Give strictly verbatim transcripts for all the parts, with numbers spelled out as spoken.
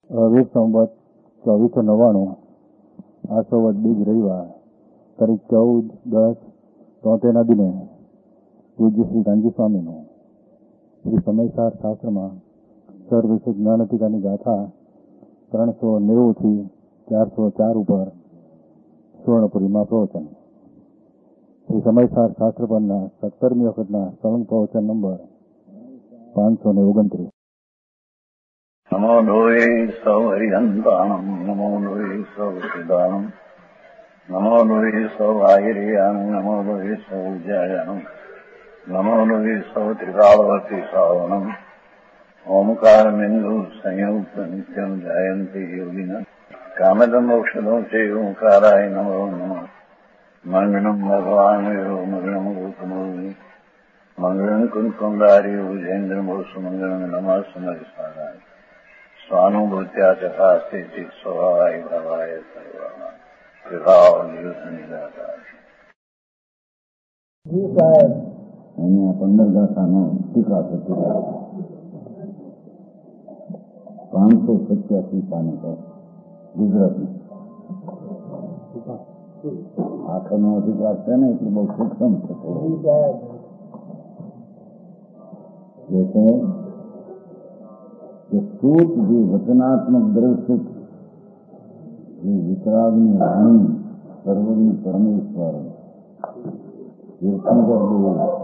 વીર સંવત ચોવીસો નવ્વાણું આસો વદ બીજ રવિવાર તારીખ ચૌદ દસ તોતેરના દિને પૂજ્ય શ્રી કાનજી સ્વામીનું શ્રી સમયસાર શાસ્ત્રમાં સર્વવિષય જ્ઞાનતિકાની ગાથા ત્રણસો નેવુંથી ચારસો ચાર ઉપર સુવર્ણપુરીમાં પ્રવચન. શ્રી સમયસાર શાસ્ત્ર પરના સત્તરમી વખતના સળંગ પ્રવચન નંબર પાંચસો ને ઓગણત્રીસ. નમો લોહે સૌ હરિહંતાણમ નમો લોહે સૌ સિદાનમ નમો લોહે સૌ આયર્યાનમ નમો લોહે સૌ જયાનમ નમો લોહે સૌ ત્રિકાળવતી સાવનમ ઓમકાર બિંદુ સંયુક્ત નિત્યમ જયંતિ યોગિન કામદમ મોક્ષદો છે ઓંકારાય નમો નમઃ. મંગળમ ભગવાન વિરો મંગળમ ગોતમોહિ મંગળમ કુંકુંડારી ઉજેન્દ્ર મોસુ મંગળમ નમઃ સમરિસારાય સ્વાનુભૂત્યા તથા સ્થિતિ સ્વભાવાય ભવાય સર્વના વિભાવ નિયુત નિરાકાર. અહીંયા પંદર ગાથાનો ટીકા થતી પાંચસો સત્યાસી પાને પર ગુજરાતની આખરનો અધિકાર છે ને એટલે બહુ સૂક્ષ્મ છે. જે છે કે સૂત જે વચનાત્મક દ્રષ્ટિ જે વિતરાગની વાણી સર્વની પરમેશ્વર તીર્થંકર દેવ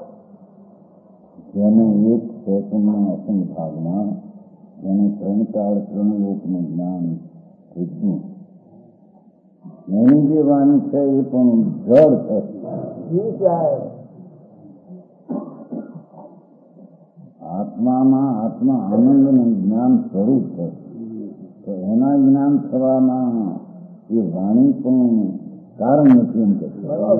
જેને એક સેકન્ડના અસંગ ભાગમાં એને ત્રણ ચાર ત્રણ લોકનું જ્ઞાન થયું. એની જે વાણી છે એ પણ જળ છે. આત્મામાં આત્મા આનંદનું જ્ઞાન સ્વરૂપ છે. તો એના જ્ઞાન થવામાં એ વાણી પણ કારણ નથી એમ કે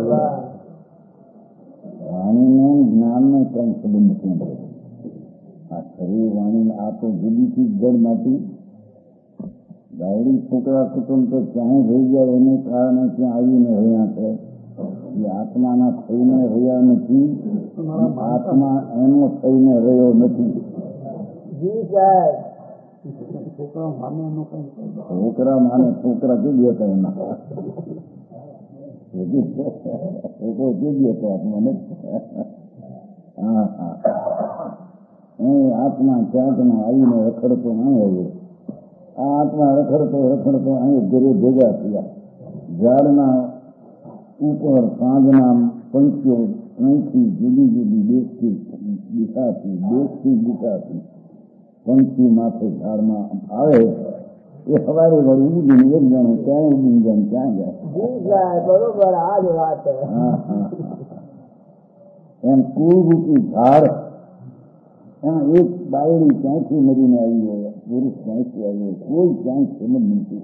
વાણીને જ્ઞાનને કંઈ સંબંધ નથી એમ. આ શરીર વાણી આ તો જુદીથી જળમાંથી ગાયડી છોકરા કુટુંબ તો ક્યાંય રહી જાય એને કારણે ત્યાં આવીને રહ્યા છે. એ આત્માના થઈને રહ્યા નથી, આત્મા એનો થઈને રહ્યો નથી. છોકરા માને છોકરા કીધી હતા એના છોકરો કીધી હતો આત્માને. હા હા એ આત્મા ક્યાંકનો આવીને રખડતો નહીં આવ્યો. આ આત્મા રખડતો રખડતો અહીં ઘરે ભેગા થયા. ઝાડના ઉપર સાંજના પંખીઓ અહીંથી જુદી જુદી દેશથી દિશાથી દેશથી દિશાથી પંખી માથે ઝાડમાં આવે એ સવારે વળી ઉડીને એક જણો ક્યાંય ઉડીને જાય ક્યાં જાય. બરોબર આ જ વાત. હા હા એમ કુળરૂપી ઝાડ એમાં એક બાયડી ક્યાંથી મરીને આવી હોય, પુરુષ ક્યાંથી આવ્યો, કોઈ ક્યાંય સમજ નથી.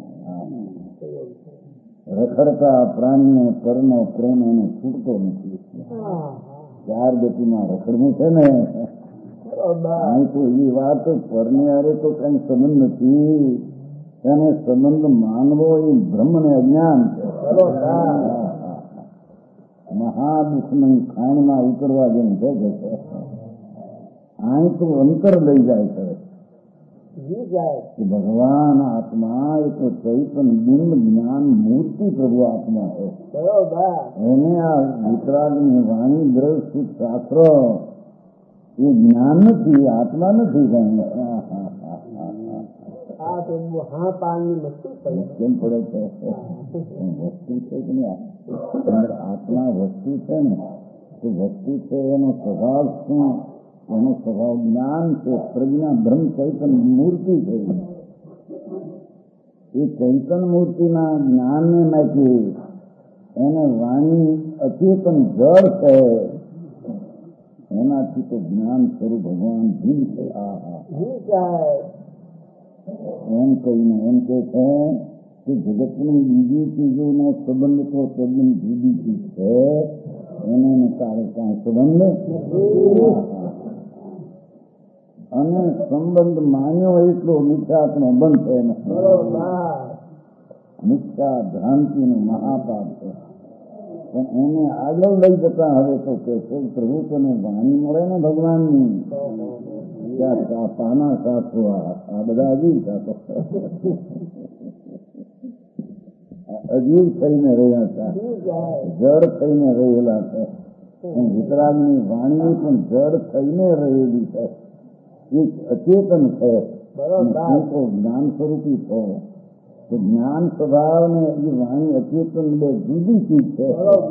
રખડતા પ્રાણીને પરનો પ્રેમ એને છૂટતો નથી. ચાર ગતિમાં રખડવું છે ને અહીં તો એવી વાત પરને અરે તો કઈ સંબંધ નથી. એને સંબંધ માનવો એ બ્રહ્મને અજ્ઞાન છે. મહાદુઃખની ખાણમાં ઉતરવા જેમ છે. અહીં તો અંતર લઈ જાય છે કે ભગવાન આત્મા એ તો ચૈતન બિંબ જ્ઞાન મૂર્તિ પ્રભુ આત્મા છે. એને આ વિતરાગની વાણી દ્રષ્ટિ શાસ્ત્ર એ જ્ઞાન નથી, આત્મા નથી. કેમ પડે છે વસ્તુ છે કે નહીં? આત્મા વસ્તુ છે ને તો વસ્તુ છે એનો સ્વભાવ શું? એનો સ્વભાવ જ્ઞાન છે. પ્રજ્ઞા બ્રહ્મ ચૈતન મૂર્તિ છે. એ ચૈતન મૂર્તિના જ્ઞાનને માટે એને વાણી અચેતન જળ છે. એનાથી તો જ્ઞાન સ્વરૂપ ભગવાન ભીમ છે. આ હા એમ કહીને એમ કે છે કે જગતની બીજી ચીજોનો સંબંધ તો તદ્દન જુદી ચીજ છે. એને કારણે કાંઈ સંબંધ અને સંબંધ માન્યો એટલો મિથ્યાત્મો બંધ છે. મિથ્યા ભ્રાંતિનું મહાપાપ છે. પણ એને આગળ લઈ જતા હવે તો કે પ્રભુ તને વાણી મળે ને ભગવાનની ત્યાં પાના સાચો આ બધા અજીબ સાચો અજીબ થઈને રહ્યા હતા, જડ થઈને રહેલા છે. વિતરાગની વાણી પણ જડ થઈને રહેલી છે, એક અચેતન છે. તો જ્ઞાન સ્વરૂપી છે, તો જ્ઞાન સ્વભાવ ને એ વાણી અચેતન બે જુદી ચીજ છે.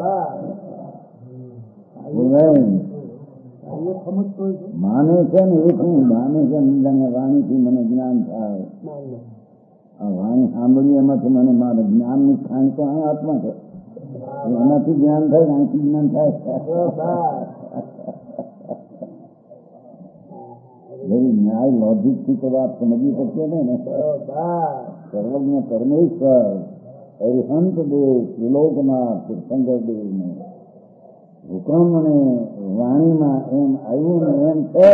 માને છે ને એ શું માને છે, વાણીથી મને જ્ઞાન થાય, આ વાણી સાંભળી એમાંથી મને મારે જ્ઞાન ની ખાણ તો આ આત્મા છે, એનાથી જ્ઞાન થાય, આથી જ્ઞાન થાય. ન્યાય લોજિક થી તો વાત સમજવી પડશે ને. સર્વજ્ઞ પરમેશ્વર અરિહંત દેવ ત્રિલોકનાથ તીર્થંકર દેવ ને હુકમ ને વાણીમાં એમ આવ્યું ને એમ છે.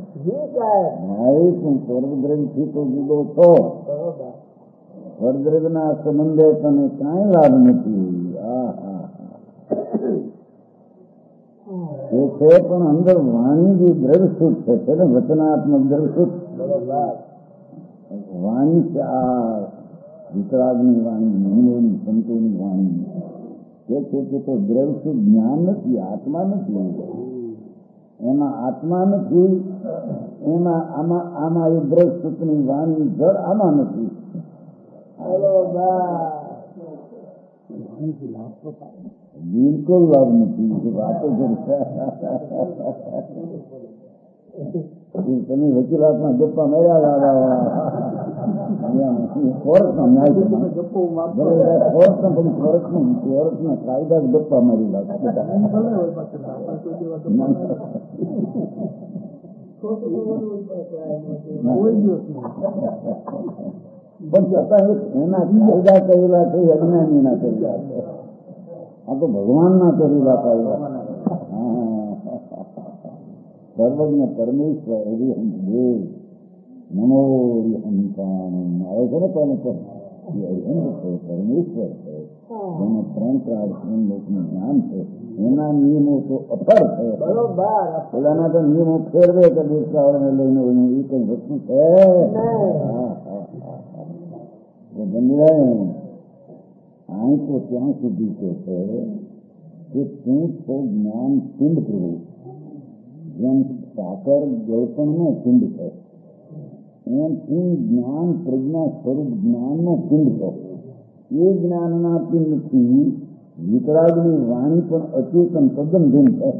સ્વર્ગદ્રવથી તો જુદો છો, સ્વર્ગદ્રવના સંબંધે તને કાંઈ લાભ નથી. આ હા એ છે, પણ અંદર વાણી જે દ્રવસુખ છે ને, વચનાત્મક દ્રવસુખ વાણી છે. આ વિતરાગની વાણી, મહિનોની સંતોની વાણી એ છે કે તો દ્રવસુખ જ્ઞાન નથી, આત્મા નથી. એમાં આત્મા નથી, એમાં આમાં આમાં એ દ્રવસુખની વાણી જળ આમાં નથી. બિલકુલ લાભ નથી. વાતો તમે વકીલાતમાં ગપ્પા મળ્યા કોર્ટમાં ન્યાય કોર્ટમાં પછી કોર્ટનું કોર્ટના કાયદા ગપ્પા મારી લાગે. પણ છતાં એના કાયદા કરેલા છે, અજ્ઞાનીના કરેલા છે. આ તો ભગવાનના કરેલા કાયદા. સર્વજ્ઞ પરમેશ્વર હરિહંત દેવ નમો હરિહંતાણમ આવે છે ને. કોને કહે હરિહંત છે, પરમેશ્વર છે, જેને ત્રણ ચાર ત્રણ લોકનું જ્ઞાન છે. એના નિયમો તો અપર છે. પેલાના તો નિયમો ફેરવે કે દેશવાળાને લઈને એ કઈ વસ્તુ છે. અહીં તો ત્યાં સુધી કે છે કે તું છો જ્ઞાન પિંડ પ્રભુ, જેમ સાકર ગૌતમનો પિંડ છે, એમ તું જ્ઞાન પ્રજ્ઞા સ્વરૂપ જ્ઞાનનો પિંડ છે. એ જ્ઞાનના પિંડથી વિતરાગની વાણી પણ અચેતન તદ્દન ભિન્ન છે.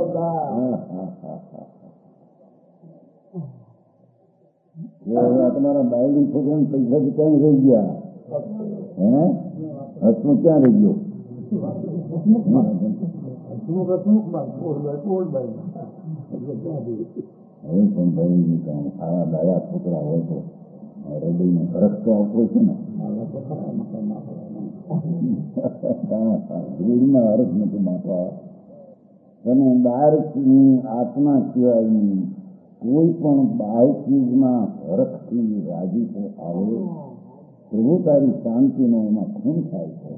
તમારા બાયડી છોકરાને પૈસા ક્યાં રહી ગયા? હે હસમું ક્યાં રહી ગયો? હવે સંભાળી કામ સારા ડાયા છોકરા હોય તો હૃદયને ફરક તો આવતો છે ને. ધૂળના હરખ નથી માથા. અને બાળકની આત્મા સિવાયની કોઈ પણ બાહ્ય ચીજમાં હરખથી રાજી તો આવે, પ્રભુ તારી શાંતિનો એમાં ખૂન થાય છે.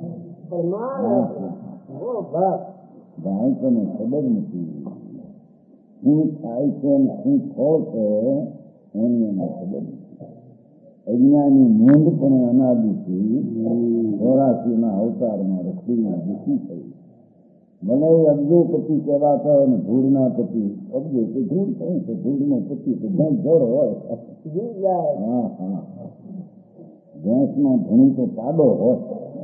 બાળકોને ખબર નથી શું થાય છે અને શું ફળ છે, એની એને ખબર નથી. અજ્ઞાની નોંધ પણ અનાદિથી ચોરાસીના અવતારમાં રખડીને દુઃખી થઈ. મને અબજો પતિ કહેવાતા હોય ને ધૂળના પતિ. અબજો તો ધૂળ કઈ છે, ધૂળનો પતિ તો જ્યાં જળ હોય. હા હા ભેંસમાં ધણી તો પાડો હોય.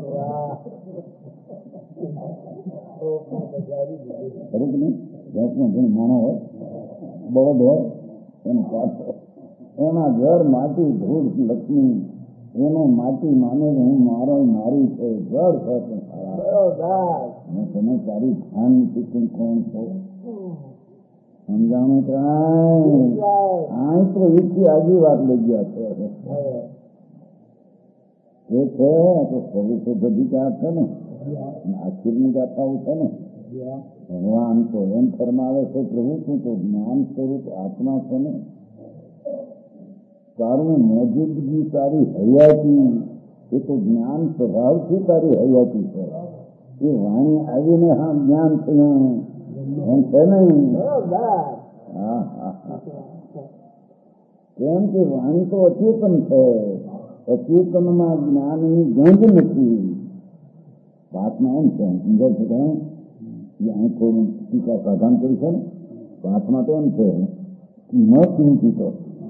ખરું કે નહીં? ભેંસમાં ધણી માણો હોય, બળદ હોય, એનો પાડો. એના ઘર માટી ધૂળ લક્ષ્મી, એનો માટી માને હું મારો મારી છે, જળ છે. પણ તમે તારી ધ્યાન શીખી કોણ છો? સમજાણું કાંઈ આ તો એથી આગી વાત લઈ ગયા છે. એ છે તો સર્વશોધ અધિકાર છે ને, આખીરની ગાથાઓ છે ને. ભગવાન તો એમ ફરમાવે છે, પ્રભુ તું તો જ્ઞાન સ્વરૂપ આત્મા છે ને, તારું મોજૂદગી તારી હયાતી એ તો જ્ઞાન સ્વભાવથી તારી હયાતી છે. એ વાણી આવીને હા જ્ઞાન થયું એમ છે નહીં. હા હા હા કેમ કે વાણી તો અચેતન છે, અચેતનમાં જ્ઞાનની ગંધ નથી. વાતમાં એમ છે, સમજાય છે કે અહીં કોઈ ટીકા સાધન કરી છે ને, વાતમાં તો એમ છે ન ચિંતિતો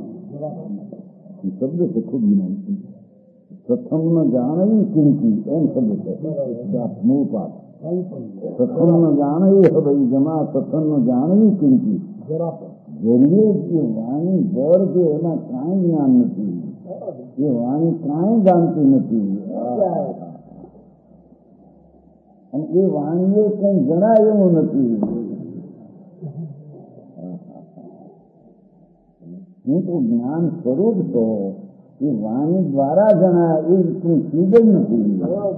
શબ્દ છે, ખૂબ વિનંતી. સત્સંગ જાણવી ચિંતી એમ શબ્દ છે, મૂળ પાઠ. સત્સંગ જાણવી હવે જમા સત્સંગ જાણવી ચિંતી. જરીએ જે વાણી જળ છે એમાં કાંઈ જ્ઞાન નથી, એ વાણી કાંઈ જાણતી નથી, અને એ વાણીએ કઈ જણાય એવું નથી. હું તો જ્ઞાન સ્વરૂપ તો એ વાણી દ્વારા જણાય એ રીતની ચીજ જ નથી.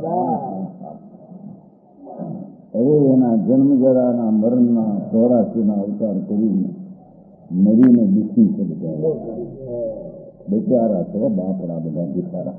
હવે એના જન્મ જરાના મરણના ચોરાસીના અવતાર કરીને મરીને દુઃખી છે બિચારા. બિચારા છે બાપડા બધા બિચારા.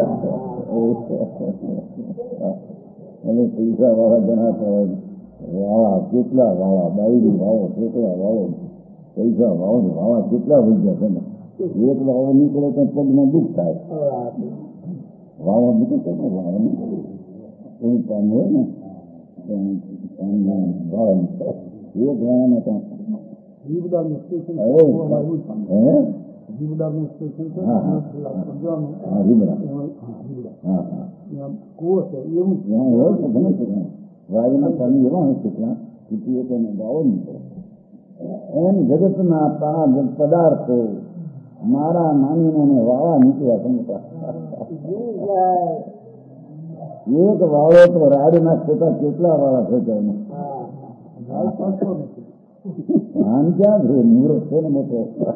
અને પૈસા વાળા જણાતા હોય વાળા કેટલા વાળા, ડાયરી વાળો કેટલા વાળો, પૈસા વાળો વાળા કેટલા થઈ ગયા છે ને. એક વાળો નીકળે તો પગમાં દુઃખ થાય. વાળો નીકળે ને વાળો નીકળે કોઈ કામ હોય ને વાળા નીકળે એક વાળાને તો વાયુના પાણી એવા હશે ત્યાં સુધી તેને ગાવો નીકળે. એમ જગતના પદાર્થો મારા માનીને વાળા નીકળ્યા સમજતા. એક વાળો તો રાડના છોટા કેટલા વાળા થતા આમ ક્યાં છે, મુહૂર્ત છે ને મોટો.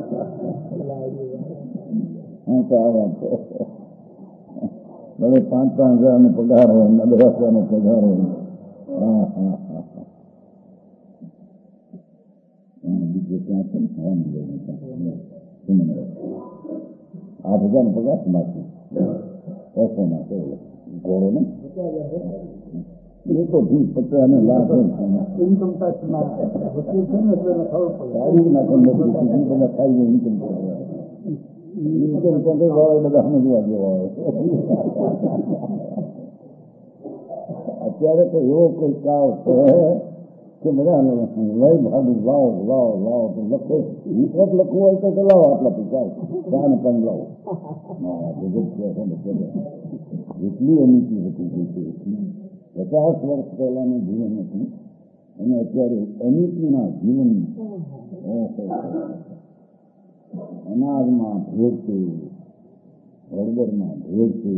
ભલે પાંચ પાંચ હજાર નો પગાર હોય ને દસ હજાર નો પગાર હોય. હા હા હા બીજે ક્યાં છે આઠ હજાર નો પગાર માંથી એસો માં ઘોડો ને એ તો ઠીક પચાસ ને લાખ ઇન્કમ ટેક્સ ના ગાડી ના બધા ખાઈ ઇન્કમ ઇન્કમ ટેક્સ વાળા બધા સમજવા જેવા હોય. અત્યારે તો એવો કોઈ કાવ છે કે બધા લઈ ભાગું લાવો લાવો લાવો તો લખો રિપોર્ટ લખવું હોય તો લાવો આટલા પૈસા ચા ને પાણી લાવો. એટલી અનીતિ હતી એટલી પચાસ વર્ષ પહેલાનું જીવન હતું અને અત્યારે અનીતિના જીવન. અનાજમાં ભેદ છે, હળદરમાં ભેદ છે,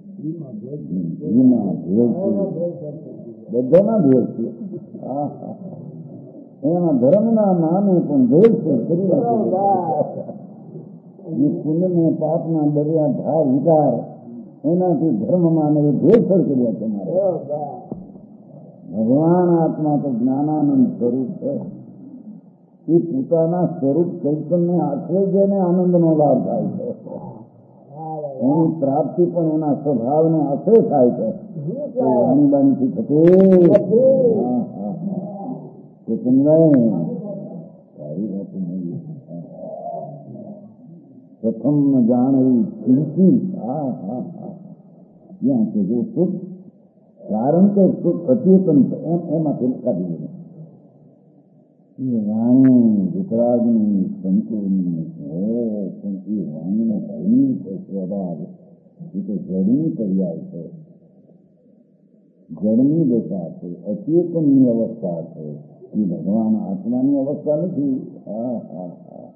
ઘીમાં ભેદ છે, બધાના ભેદ છે. એના ધર્મના નામે પણ ભેદ છે. પુણ્ય પાપના દરિયા ધાર વિચાર એનાથી ધર્મમાં ભેદફળ કર્યા તમારે. ભગવાન આત્મા તો જ્ઞાનાનંદ સ્વરૂપ છે. એ પોતાના સ્વરૂપ ચૈતન્ય આશ્રય જેને આનંદનો લાભ થાય છે. એની પ્રાપ્તિ પણ એના સ્વભાવને આશ્રય થાય છે. વાણી બાણીથી થશે પ્રથમ જાણવી ચિંતી. હા હા હા ત્યાં કે જો સુખ કારણ કે સુખ અચેતન છે એમ એમાંથી કાઢી દે. એ વાણી વિતરાગની સંતોની પણ એ વાણીનો ધર્મી છે સ્વભાવ. એ તો જડની પર્યાય છે, જડની દશા છે, અચેતનની અવસ્થા છે. એ ભગવાન આત્માની અવસ્થા નથી. હા હા હા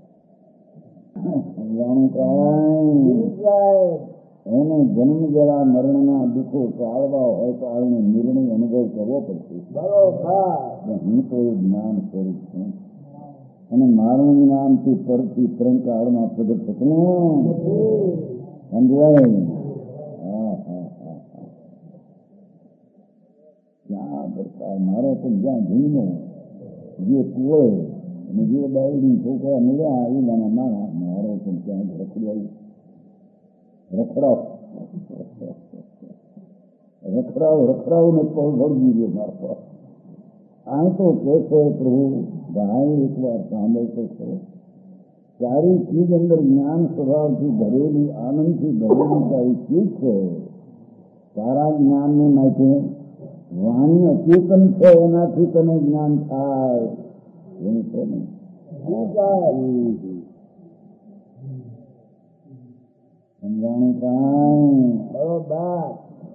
સમજાણું કાંઈ એને જન્મ જરા મરણના દુઃખો ટાળવા હોય તો આને નિર્ણય અનુભવ કરવો પડશે. હું તો એ જ્ઞાન સ્વરૂપ છું અને મારું જ્ઞાનથી પરથી ત્રણ કાળમાં પ્રગટ થતું સમજાય. હા હા હા હા ક્યાં કરતા મારો તો જ્યાં જન્મો જે કુવે અને જે બાયડી છોકરા મળ્યા એ નાના નાના મારો પણ ક્યાં રખડવાયું રખડાવ રખડાવ રખડાવ ને પગ વળગી ગયો મારતો. આ તો કે છે પ્રભુ ભાઈ એક વાર સાંભળતો છો सारी चीज अंदर ज्ञान स्वभाव थी भरेली, आनंद थी भरेली सारी चीज है। सारा ज्ञान ने માટે વાણી અચેતન છે, એનાથી તને જ્ઞાન થાય એવું છે ને. સમજાણું કાંઈ બરોબર.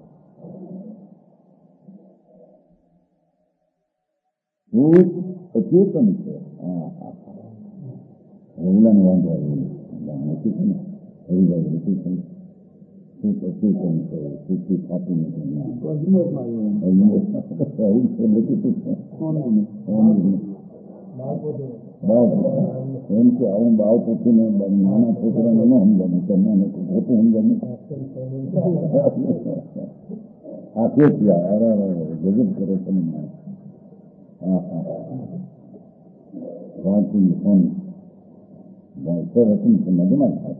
ભૂત અચેતન છે. હા હા રવિલાને વાંધો આવ્યો અચેતન હરિભાઈ અચેતન ભૂત અચેતન છે. સુખી થતું નથી. એમ કે આવું બાવ પૂછીને નાના છોકરાને ન સમજાવું, તમને નથી ખોટું સમજાવું. આ કે અરે ગજબ કરે તમે. હા હા વાંચી ફોન સર હતું મધમાં થાય.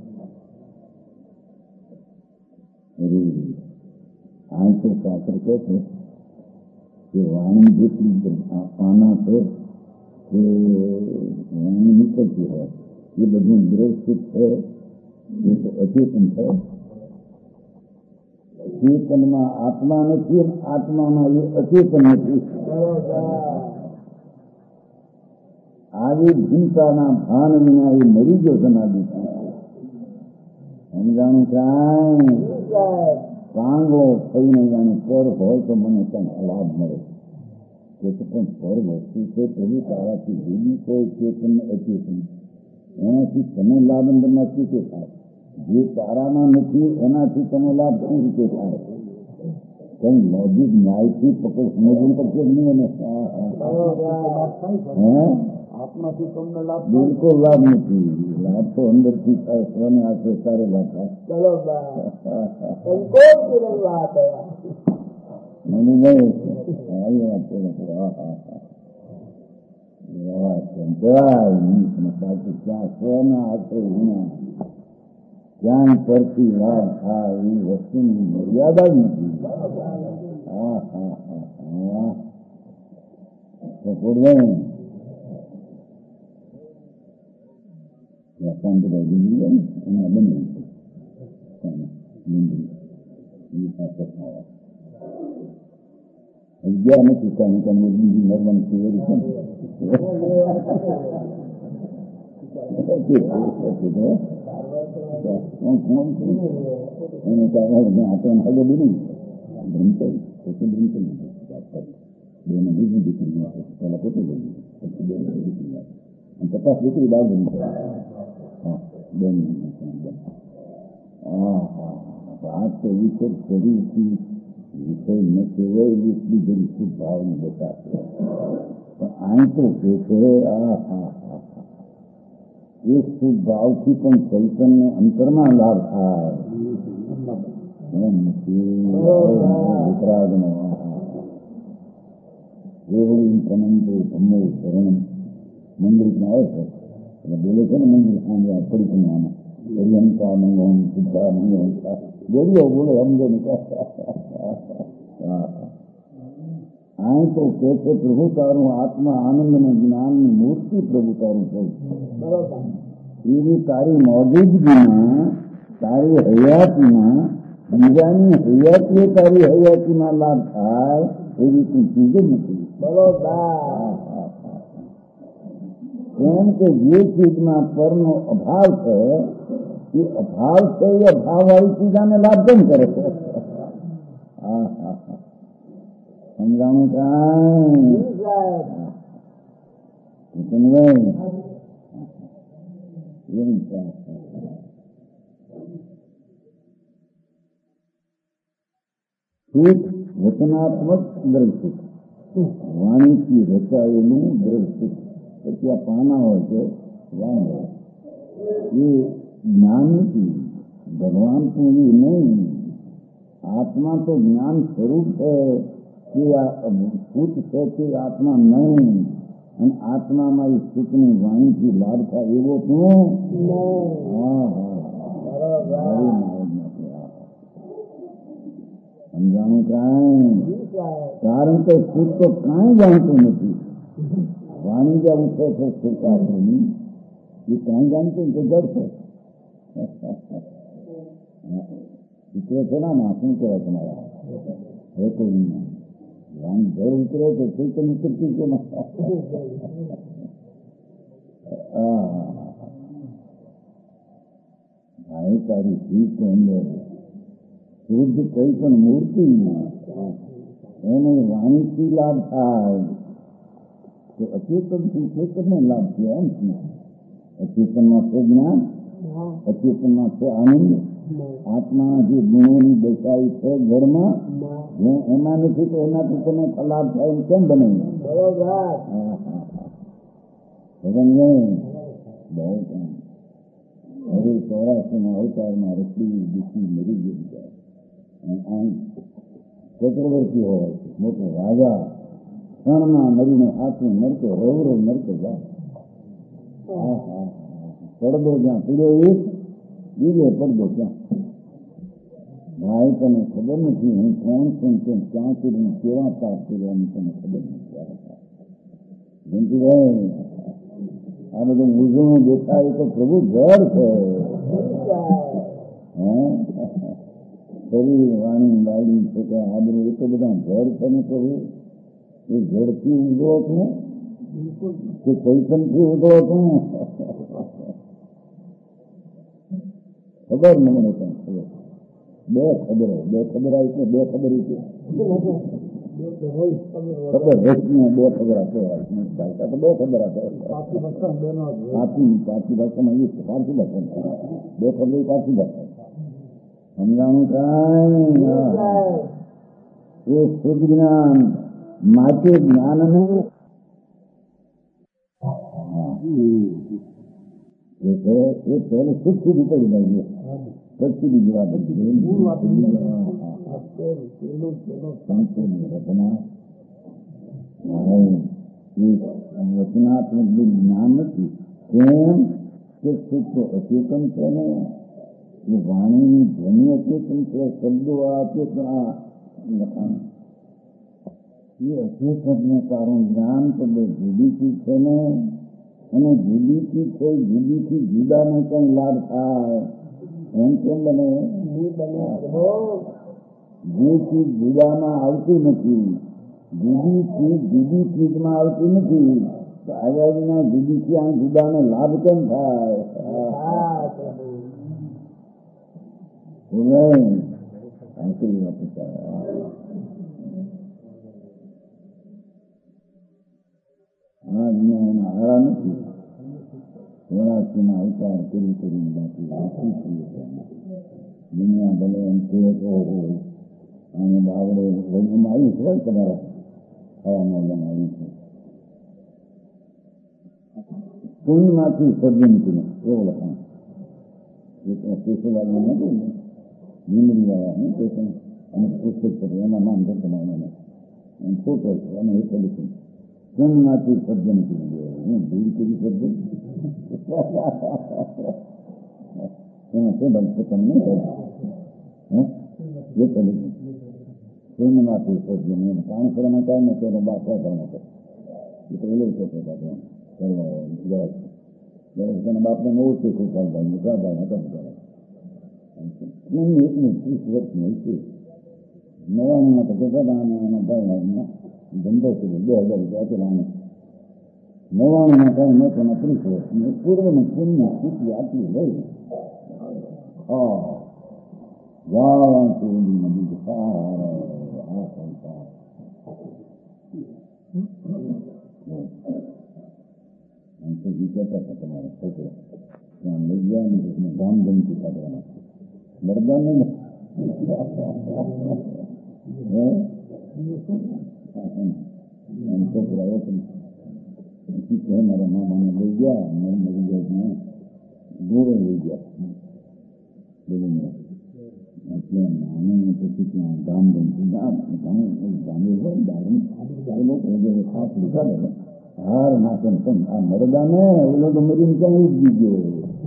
આંતર શાસ્ત્ર કહે છે કે વાણી જેટલી આના છે કે વાણી નીકળતી હોય એ બધું દ્રષ્ટિત છે, એ તો અચેતન છે. ચેતનમાં આત્મા નથી, આત્મામાં એ અચેતન નથી. આવી ભિન્નતાના ભાન વિના એ મરી ગયો જનાદી. સમજાણું કાંઈ કાંગો થઈને જાણે પર હોય તો મને કંઈક લાભ મળે. કે પણ પર વસ્તુ છે પ્રભુ તારાથી જુદી કોઈ ચેતન અચેતન, એનાથી તમે લાભ અંદરમાં શું રીતે થાય? જે તારામાં નથી એનાથી તમે લાભ શું રીતે થાય? કઈ લોજિક ન્યાયથી પકડ સમજવું પડશે નહીં. એને હે આપણાથી તમને લાભ બિલકુલ લાભ નથી. લાભ તો અંદરથી થાય. સ્વને આશરે સારે લાભ થાય. મને નહીં આવી વાત કરો. હા હા હા સાચું. ક્યાં સ્વના આશરે વિના ક્યાંય પરથી લાભ થાય એવી વસ્તુની મર્યાદા જ નથી. હા હા હા હા શાંત બાજુ જોઈએ ને એના બંધ ગયા નથી. કારણ કે અમે બીજી નર્મન થયેલી છે એને કારણે આપણને હગે બની ભ્રમચલ પછી ભ્રમચલ બેને બીજી દીકરી પેલા પોતે લઈ પછી બેન દીકરી અને પચાસ દીકરી બાર બની હા બેન. હા હા વાત તો વિશે શરીરથી વિષય ન કહેવાય એટલી બધી શુભ ભાવને બતાવશે. પણ અહીં તો કે છે આ હા હા એ શુભ ભાવથી પણ ચૈતન્ય અંતરમાં લાભ થાય. એમ નથી વિતરાગનો એવડી કનંતો તમને શરણ મંદિરમાં આવે છે એટલે બોલે છે ને મંદિર સાંજે પડી છે આમાં હરિહંતા મંગમ સિદ્ધા મંગહંતા બોલીઓ બોલે સમજો ને. અહીં તો કે છે પ્રભુ તારું આત્મા આનંદનું જ્ઞાનની મૂર્તિ પ્રભુ તારું કહું એવી તારી મોજૂદગીમાં તારી હયાતીમાં બીજાની હયાતીએ તારી હયાતીમાં લાભ થાય એવી તું ચીજ જ નથી. એમ કે જે ચીજમાં પરનો અભાવ છે એ અભાવ છે એ અભાવ વાળી ચીજાને લાભ કેમ કરે છે? હા હા હા સમજાણું કાંઈ સમજાય એમ સુખ વચનાત્મક દ્રઢ સુખ, વાણીથી રચાયેલું દ્રઢ સુખ. પછી આ પાના હોય છે વાણી એ જ્ઞાનથી ભગવાન તું એ નહીં. આત્મા તો જ્ઞાન સ્વરૂપ છે કે આ સુખ છે કે આત્મા નહીં. અને આત્મામાં એ સુખની વાણીથી લાભ થાય એવો તું. હા હા સમજાણું કાંઈ? કારણ કે સુખ તો કાંઈ જાણતું નથી. વાણી જ્યાં ઉઠે છે સુખાત્મની એ કાંઈ જાણતું તો જડ છે. ઉતરે છે ને આમાં શું કહેવાય તમારા હવે કોઈ રામ જળ ઉતરે તો થઈ તો ઉતરતી છે ને. ભાઈ તારી જીત અંદર શુદ્ધ કઈ પણ મૂર્તિ એને વાણીથી લાભ થાય તો અચેતનથી ચેતનને લાભ છે. એમ છે અચેતનમાં છે જ્ઞાન, અચેતનમાં છે આનંદ. આત્મા જે ગુણોની દશાઈ છે ઘરમાં એમાં નથી તો એનાથી તમે લાભ થાય એમ કેમ બને? બહુ હવે ચોરાસીના અવતારમાં રસી દુઃખી મરી ગઈ જાય. ચક્રવર્તી હોય મોટો રાજા ક્ષણમાં મરીને હાથમાં નરકે રવરો નરકે જાય. પડદો જ્યાં પીડ્યો એ બીજો પડદો ક્યાં. ભાઈ તને ખબર નથી હું કોણ છું કેમ ક્યાં સુધી કેવા પાપ કરવાની તને ખબર નથી. જંતુભાઈ આ બધું મૂઝવણું દેખાય તો પ્રભુ ઘર છે. શરીર વાણી બાળી છોકરા આદરો એ તો બધા ઘર છે ને પ્રભુ. એ ઘરથી ઉભો હતો કે ચૈતનથી ઉભો હતો ખબર ને મને પણ ખબર. બે ખબર બે ખબર આવી છે બે ખબર છે ખબર રસની બે ખબર આપે તો બે ખબર આપે. પાછી પાછી ભાષામાં એ છે પારસી ભાષા બે ખબર પારસી ભાષા સમજાણું કાંઈ એ શુદ્ધ જ્ઞાન માટે જ્ઞાનને એ પહેલે સુખ સુધી કરી દઈએ પછી બીજી વાત રચનાત્મક જ્ઞાન નથી. કેમ કે સુખ તો અચેતન છે ને એ વાણીની ધ્વનિ અચેતન છે, શબ્દો આ અચેતન આ લખાણ એ અચેતનને કારણ જ્ઞાન તો બે જુદીથી છે ને અને જુદીથી છે જુદીથી જુદાને કંઈ લાભ થાય એમ કેમ બને? જે ચીજ જુદામાં આવતી નથી જુદી ચીજ જુદી ચીજમાં આવતી નથી તો આજુબાજુના જુદીથી આ જુદાને લાભ કેમ થાય? આ જ્ઞાન હારા નથી. ચોરાસીના અવતાર કરી કરીને બાકી વાંચી છીએ દુનિયા ભલે એમ છે તો હોય અને બાવડે વજનમાં આવ્યું છે તમારા ખાવામાં આવ્યું છે શૂન્યમાંથી સર્જન કર્યું એવું લખાણ કેશુલાલમાં નતું ને લીમડી વાળાનું પેશન અને પુસ્તક કર્યું એના નામ તમારા એમ ફોટો છે અને એ લખ્યું શૂન્યમાંથી સર્જન કરી હું ભૂલ કરી સર્જન એમાં શું બનશે તમને એ કરી શૂન્યમાંથી સર્જન એમ કાણસરમાં કાંઈ ને તેનો બાપ કરવાનો હતો એ તો એલો કહેતો હતો તેના બાપને નવું શીખવું ચાલતા મુસાફર હતા બધા એકનું ત્રીસ વર્ષનું છે નવાણીમાં તો કહેતા હતા અને એના ભાઈ ધંધો કર્યો બે હજાર રૂપિયા આપેલા નવાણીમાં કાંઈ નહોતું એના ત્રીસ વર્ષ પૂર્વનું પુણ્ય સ્થિતિ આટલી લઈ હા જાણ પૂર્ણિમાં બીજું સારા આ સંસાર કહેતા હતા તમારા છોકરા ત્યાં લઈ ગયા ને ધામ ધમકી કાઢવાના મરદાને એમ છોકરા કહે મારા મામાને લઈ ગયા મરી મરી ગયા ગોળે લઈ ગયા બોલીને એટલે માને પછી ત્યાં ધામ ધમકી ગામે હોય દારૂ વગેરે ખાસ લીધા હાર નાખે પણ આ મરદાને ઓલો તો મરીને ક્યાં ઉઠી ગયો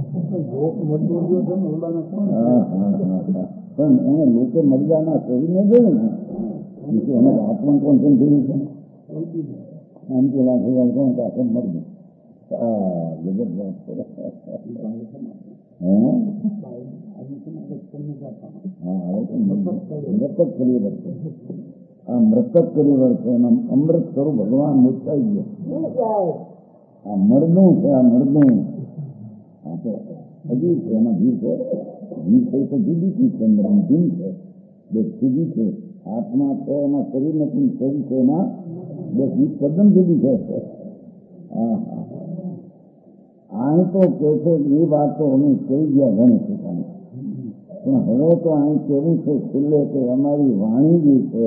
પણ એને લોકો મરદાના શરીરને જોયું ને એને આત્મા કોણ થયું છે આમ તો લાખ હજાર કોણ કે આખે મરદું હા જબરદસ્ત મૃતક કરી વર્તે આ મૃતક કરી વર્તે એના અમૃત સ્વરૂપ ભગવાન મુકાઈ ગયો. આ મરદું છે, આ મરદું આ તો હજી છે, એમાં જીવ છે. જીવ છે તો જુદી ચીજ છે, અંદર જીવ છે બે જુદી છે. આત્મા છે એના શરીર નથી, શરીર છે એના બે જીવ તદ્દન જુદી છે. હા હા અહીં તો કે છે એ વાતો અમે કહી ગયા ઘણી પોતાની, પણ હવે તો અહીં કેવું છે છેલ્લે કે અમારી વાણી જે છે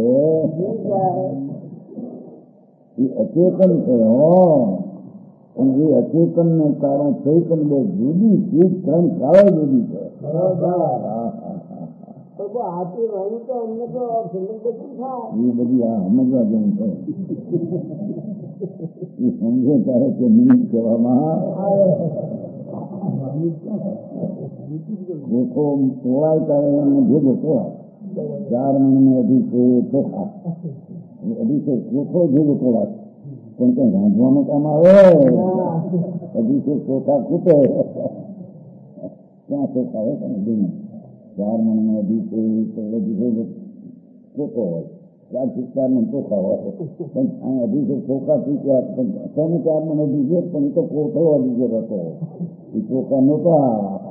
એ અચેતન છે. હો અને એ અચેતન ને કારણ ચેતન બે જુદી ચીજ ત્રણ કાળે જુદી છે. એ બધી આ સમજવા જેવું છે. એ સમજે ત્યારે કે નિમિત્ત કહેવામાં ચોખ્ખો તોળાય ત્યારે એમને ભેગો તોળાય. ચાર મહિને અઢીસો ચોખા અઢીસો ચોખ્ખો ભેગો તોળાય, પણ કઈ રાંધવાનું કામ આવે અઢીસો ચોખા ખૂટે ક્યાં ચોખા હોય પણ દૂધ ચાર મહિને અઢીસો અઢીસો ચોખ્ખો હોય, ચાર ચાર ને ચોખા હોય પણ અહીં અઢીસો ચોખા ચૂક્યા પણ ચાર મને અઢીસો પણ એ તો કોઠો અઢીસો હતો એ ચોખા નહોતા.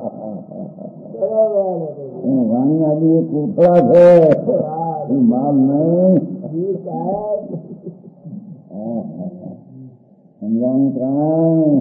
વાણી આવી એ કોઠા છે એ માલ નહીં. સમજાવું પ્રાણ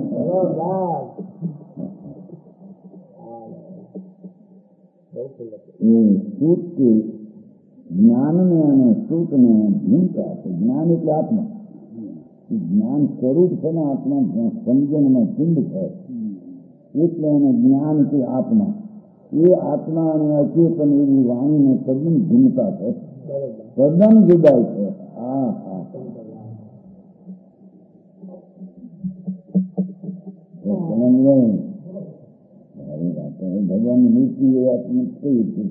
એ સૂત કે જ્ઞાનને અને સૂતને ભૂમિકા છે. જ્ઞાન એટલે આત્મા, જ્ઞાન સ્વરૂપ છે ને આત્મા સમજણનો પિંડ છે એટલે એને જ્ઞાન કે આત્મા. એ આત્મા અને અચેતન એવી વાણીને તદ્દન ભૂમિકા છે, તદ્દન જુદાઈ છે. હા હા ભગવાનની મૂર્તિ એ આત્મા કઈ છે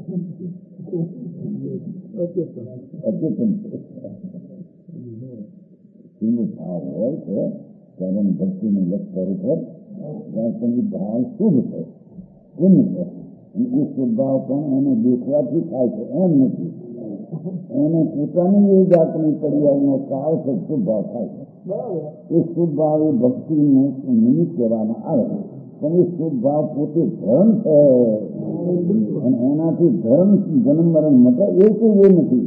અચેતન છે. એનું ભાવ હોય છે ત્યારે ભક્તિનું લક્ષ છે ત્યાં પણ એ ભાવ શુભ છે, પુણ્ય છે. એ શુભ ભાવ પણ એને દેખવાથી થાય છે એમ નથી, એને પોતાની એ જાતની પર્યાયનો કાળ છે શુભ ભાવ થાય છે. એ શુભ ભાવ એ ભક્તિને નિમિત્ત કહેવામાં આવે પણ એ શુભ ભાવ પોતે ધર્મ છે અને એનાથી ધર્મ જન્મ મરણ મટે એ કોઈ એ નથી.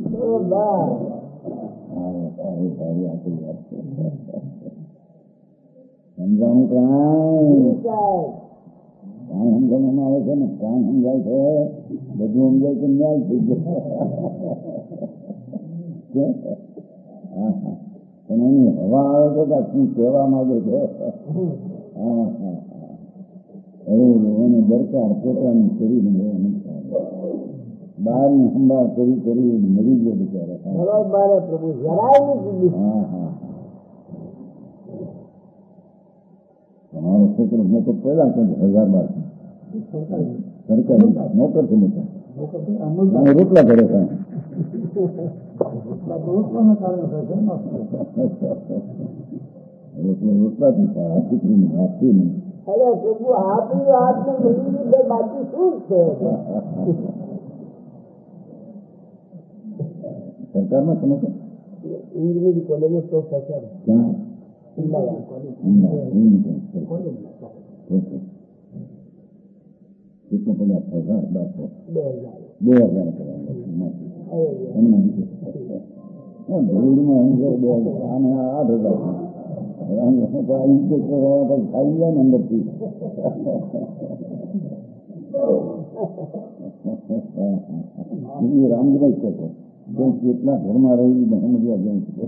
સમજાવું કાંઈ કાંઈ સમજવામાં આવે છે ને કાંઈ સમજાય છે બધું સમજાય છે ન્યાય થઈ ગયો. હા હા પણ એની હવા આવે છે કે શું કહેવા માંગે છે. હા હા એવું એને દરકાર પોતાની શરીર બહારની સંભાળ કરી કરી મરી ગયો બિચારા. હા હા તમારો છોકરો મેં તો પહેલા કહ્યું હજાર બાર સરકારી નોકર છે મોટા રોટલા કરે છે. રોટલાથી દીકરીની આપતી નહીં. અરે પ્રભુ આપણી હાથને મળી બાકી શું છે? સરકારમાં તમે ઇન્જિનિયરિંગ કોલેજમાં પ્રોફેસર ક્યાં કેટલો પગાર હજાર બારસો બે હજાર બે હજાર એમના બીજું ધોળમાં બે હજાર આને આઠ હજાર ખાઈ જાય ને અંદરથી. રામજીભાઈ કહે છે કેટલા ઘરમાં રહી સમજવા જેવું છે.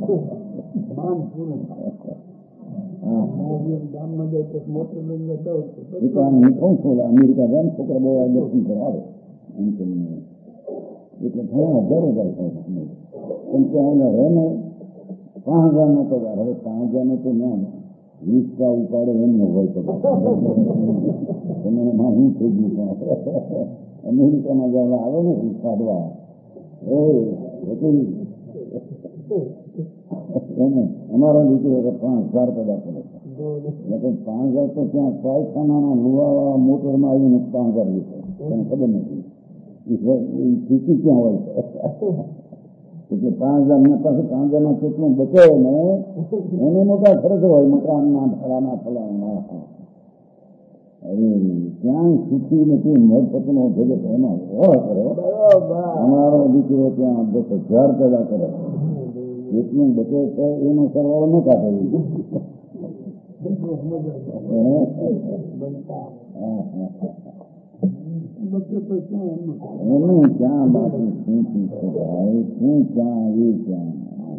હું કહું છું અમેરિકા જાય છોકરા બે દર્શન કરાવે એમ કરીને એટલે ઘણા હજારો હજાર થાય પણ ત્યાં રહે ને પાંચ હજાર નો પગાર. હવે પાંચ હજાર નો તો ના વીસકા ઉપાડે એમ ન હોય પગાર. તમે એમાં હું થઈ ગયું અમેરિકામાં જવા આવે ને સાધવા એને અમારો દીકરો પાંચ હજાર પગાર કરે છે. એટલે પાંચ હજાર તો ત્યાં કારખાનાના લુવાવાળા મોટરમાં આવીને પાંચ હજાર લીધો તને ખબર નથી સ્થિતિ ક્યાં હોય એટલે પાંચ હજાર ના પાસે પાંચ હજાર ના કેટલું બચે ને એને મોટા ખર્ચ હોય મકાનના ફલાના ફલાના. અરે ક્યાંય સુખી નથી મધપતનો જગત એમાં કરે. અમારો દીકરો ત્યાં દસ હજાર પેદા કરે એટલું બચે છે એનો સરવાળો નતા કર્યું. એનું ક્યાં બાપુ શું શું ભાઈ શું ક્યાં એ ક્યાં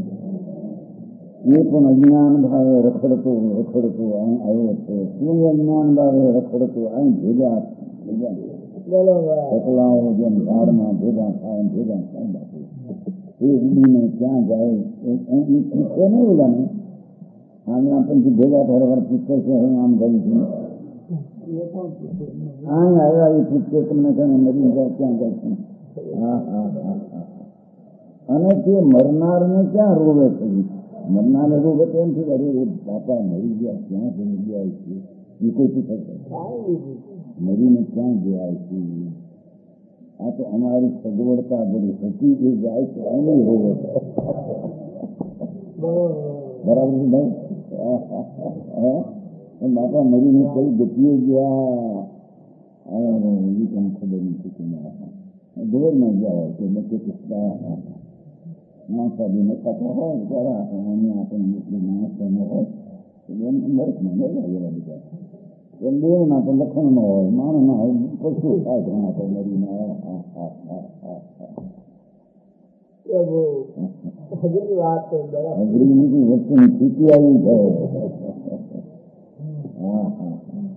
એ પણ અજ્ઞાન ભાવે રખડતો રખડતો અહીં આવ્યો છે. શું અજ્ઞાન ભાવે રખડતો અહીં ભેગા એકલાઓ જેમ ઝાડમાં ભેગા થાય ભેગા થાય બાપુ એ ઉડીને ક્યાં જાય પૂછે નહીં ઓલા ને આમ આપણને ભેગા થયા પૂછે છે હું આમ ગયું છું અહીં આવ્યા એ પૂછે તમને છે મરી જાય ક્યાં જાય છે. હા હા હા હા અને તે મરનારને ક્યાં રોવે છે મરનારને રોવે તો એમ છે અરે બાપા મરી ગયા ક્યાં જઈ ગયા છે એ કોઈ પૂછે છે મરીને ક્યાં ગયા છે. આ તો અમારી સગવડતા બધી હતી એ જાય છે એને રોવે છે. બરાબર છે ભાઈ બાપા મરીને કઈ ગતિએ ગયા એ તમને ખબર નથી કે દોર ના ગયા હોય તો બચ્ચે પૂછતા માણસા બી નખાતા હોય જરા અહીંયા આપણને એટલી માણસોને હોય એમ નર્કમાં ન જાય બધા એમ દેવના તો લખણ ન હોય માણસ ના હોય કશું થાય ઘણા તો મરીને અઘરી નથી વસ્તુની સ્થિતિ આવી છે. હા હા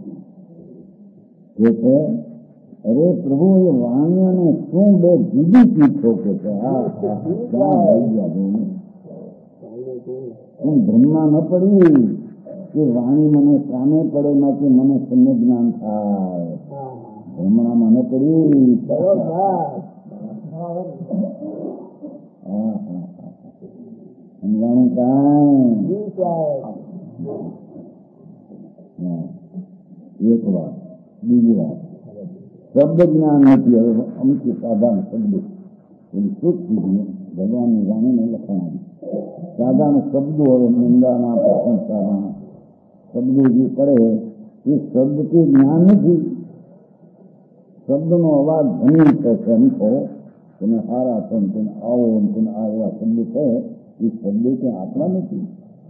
કે છે અરે પ્રભુ એ વાણિયાને શું બે જુદી ચીજ ઠોકે છે. હા ક્યાં ગયા હું બ્રહ્મા ન પડી કે વાણી મને કામે પડે માંથી મને સમ્યક જ્ઞાન થાય બ્રહ્મણામાં ન પડી. સમજાણું કાંઈ એક વાત. બીજી વાત શબ્દ જ્ઞાન નથી. હવે અમુક સાધારણ શબ્દો એની સુખ સુધી ભગવાનની વાણીને લખાણ સાધારણ શબ્દો હવે નિંદાના પ્રશંસાના શબ્દો જે કરે એ શબ્દથી જ્ઞાન નથી. શબ્દનો અવાજ ધની છે સંતો તમે હારા છો તેને આવો તેને આ એવા શબ્દ છે એ શબ્દો ત્યાં આપણા નથી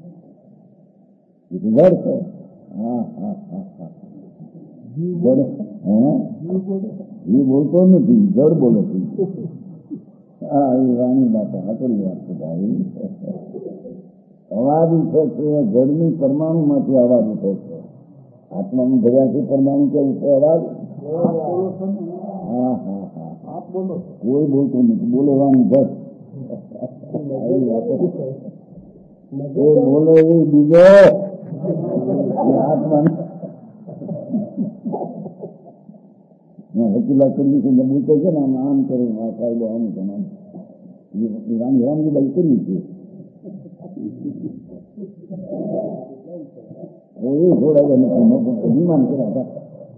એ જડ છે. હા હા હા હા જડ એ બોલતો નથી જડ બોલે છે. હા એ વાણી બાપા હાથરી વાત છે ભાઈ. અવાજ ઉઠે છે જળની પરમાણુ માંથી અવાજ ઉઠે છે. આત્માનું ભર્યાથી પરમાણુ કે ઉઠે અવાજ. હા હા હા કોઈ બોલતું નથી બોલવાનું ઘર બોલે એ બીજો આત્મા વકીલા કરી છે બોલતો છે ને આમ આમ કર્યું આ કાયદો આમ તમામ રામ રામજીભાઈ કર્યું છે. એ થોડા નથી અભિમાન કર્યા હતા.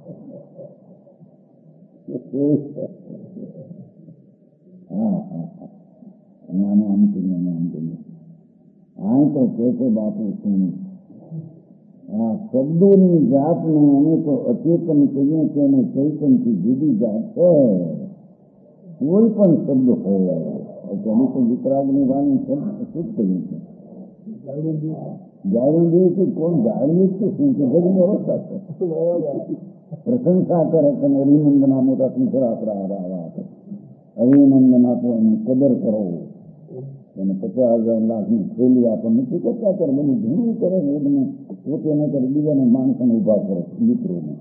હા હા હા આને આમ કરીએ આમ કરીએ આ તો કે છે બાપુ શું આ શબ્દોની જાતને અમે તો અચેતન કહીએ છીએ અને ચૈતનથી જુદી જાત છે. કોઈ પણ શબ્દ હોય તેની તો વિતરાગની વાણી શું કહ્યું છે જાળવી દે છે કોણ જાળવી છે શું છે જગની અવસ્થા છે. પ્રશંસા કરે કે અભિનંદન આપો તો ટીચર આપણા આવ્યા હતા અભિનંદન આપો એની કદર કરો અને પચાસ હજાર લાખની થેલી આપો નથી કરતા કરે બધું ઘણું કરે ને એને પોતે ન કરે બીજાને માણસોને ઉભા કરે મિત્રોને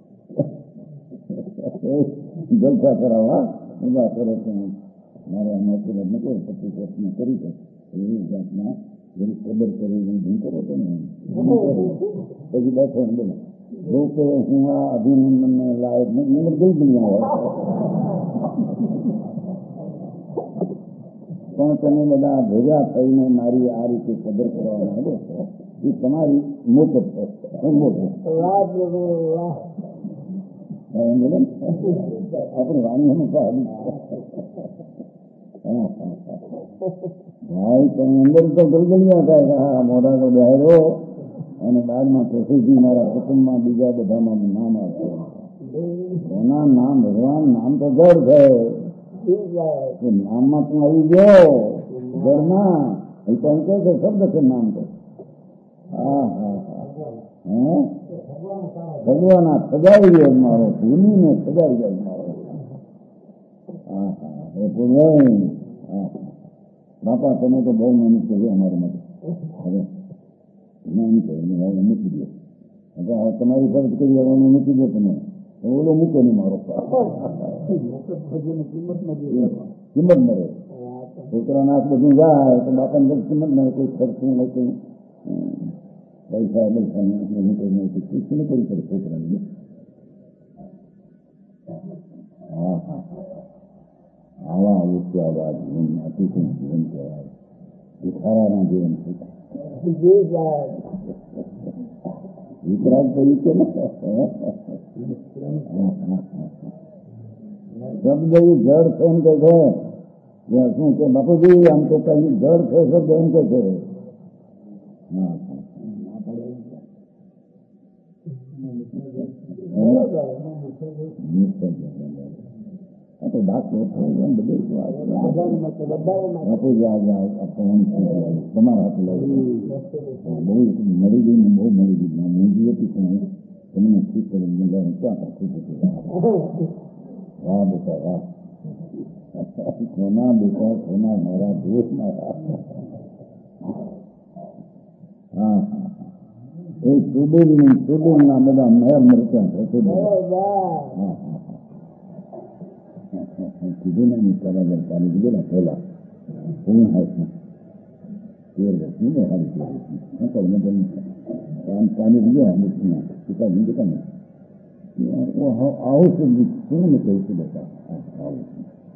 જલસા કરાવવા ઉભા કરે છે. મારે નોકરી નથી પચીસ વર્ષની કરી છે એવી જાતના જેની કદર કરી ધૂમ કરો તો ને પછી બેઠો ને બોલો જો કે હું આ અભિનંદનને લાયક નથી ગલગલિયા હોય પણ તમે બધા ભેગા થઈને મારી આ રીતે કદર કરવાના એ તમારી મોટો મોટો વાહ પ્રભુ વાહ. બોલે આપણી વાણી એનું ભાઈ તમે અંદર તો ગલગલિયા થાય હા મોઢા તો બહેરો અને બાદમાં પ્રસિદ્ધિ મારા કુટુંબમાં બીજા બધામાં નામ આવશે. એના નામ ભગવાન નામ તો જળ છે નામમાં તું આવી ગયો જળમાં એ તો એમ કહે છે શબ્દ છે નામ તો હા હા હા ભગવાન આ સજાવી ગયો મારો ભૂમિને સજાવી જાય મારો હા હા એ પૂર્ણ હા બાપા તમે તો બહુ મહેનત કરી અમારા માટે હવે એમ કહ્યું હવે મૂકી દો હવે તમારી ખર્ચ કરી હવે મૂકી દો તમે ઓલો મૂકે નહીં મારો કિંમત મળે છોકરા નાશ બધું જાય તો બાપાને બધી કિંમત મળે કોઈ ખર્ચ નહીં કંઈ પૈસા પૈસા નહીં કરી પડે છોકરાને હા હા આવા આયુષ્યાવાદ જીવન અતિથિ જીવન કહેવાય ભિખારાના જીવન છે વિતરાગ કર્યું છે ને શબ્દ એ જળ છે એમ કે છે શું કે બાપુજી આમ તો કઈ જળ છે શબ્દ એમ કે છે તો દાખલો બધે બાપુજી આજે તમારા હાથ લાવી બહુ મળી ગઈ ને બહુ મળી ગઈ મોદી હતી પણ તમને ઠીક કરી ક્યાં પાછું વાહ બેટા વાહ કોના બેટા કોના મારા દોષ મારા હા એ સુબેર સુબેર ના બધા મેર મરતા હા કીધું ને બરાબર પાણી દીધું ને પહેલા હું હાથમાં તેર વર્ષની ને હારી પાણી દીધું મુખ્યમાં પિતા દીધું ને આવું શું શું ને કહું છું બધા આવું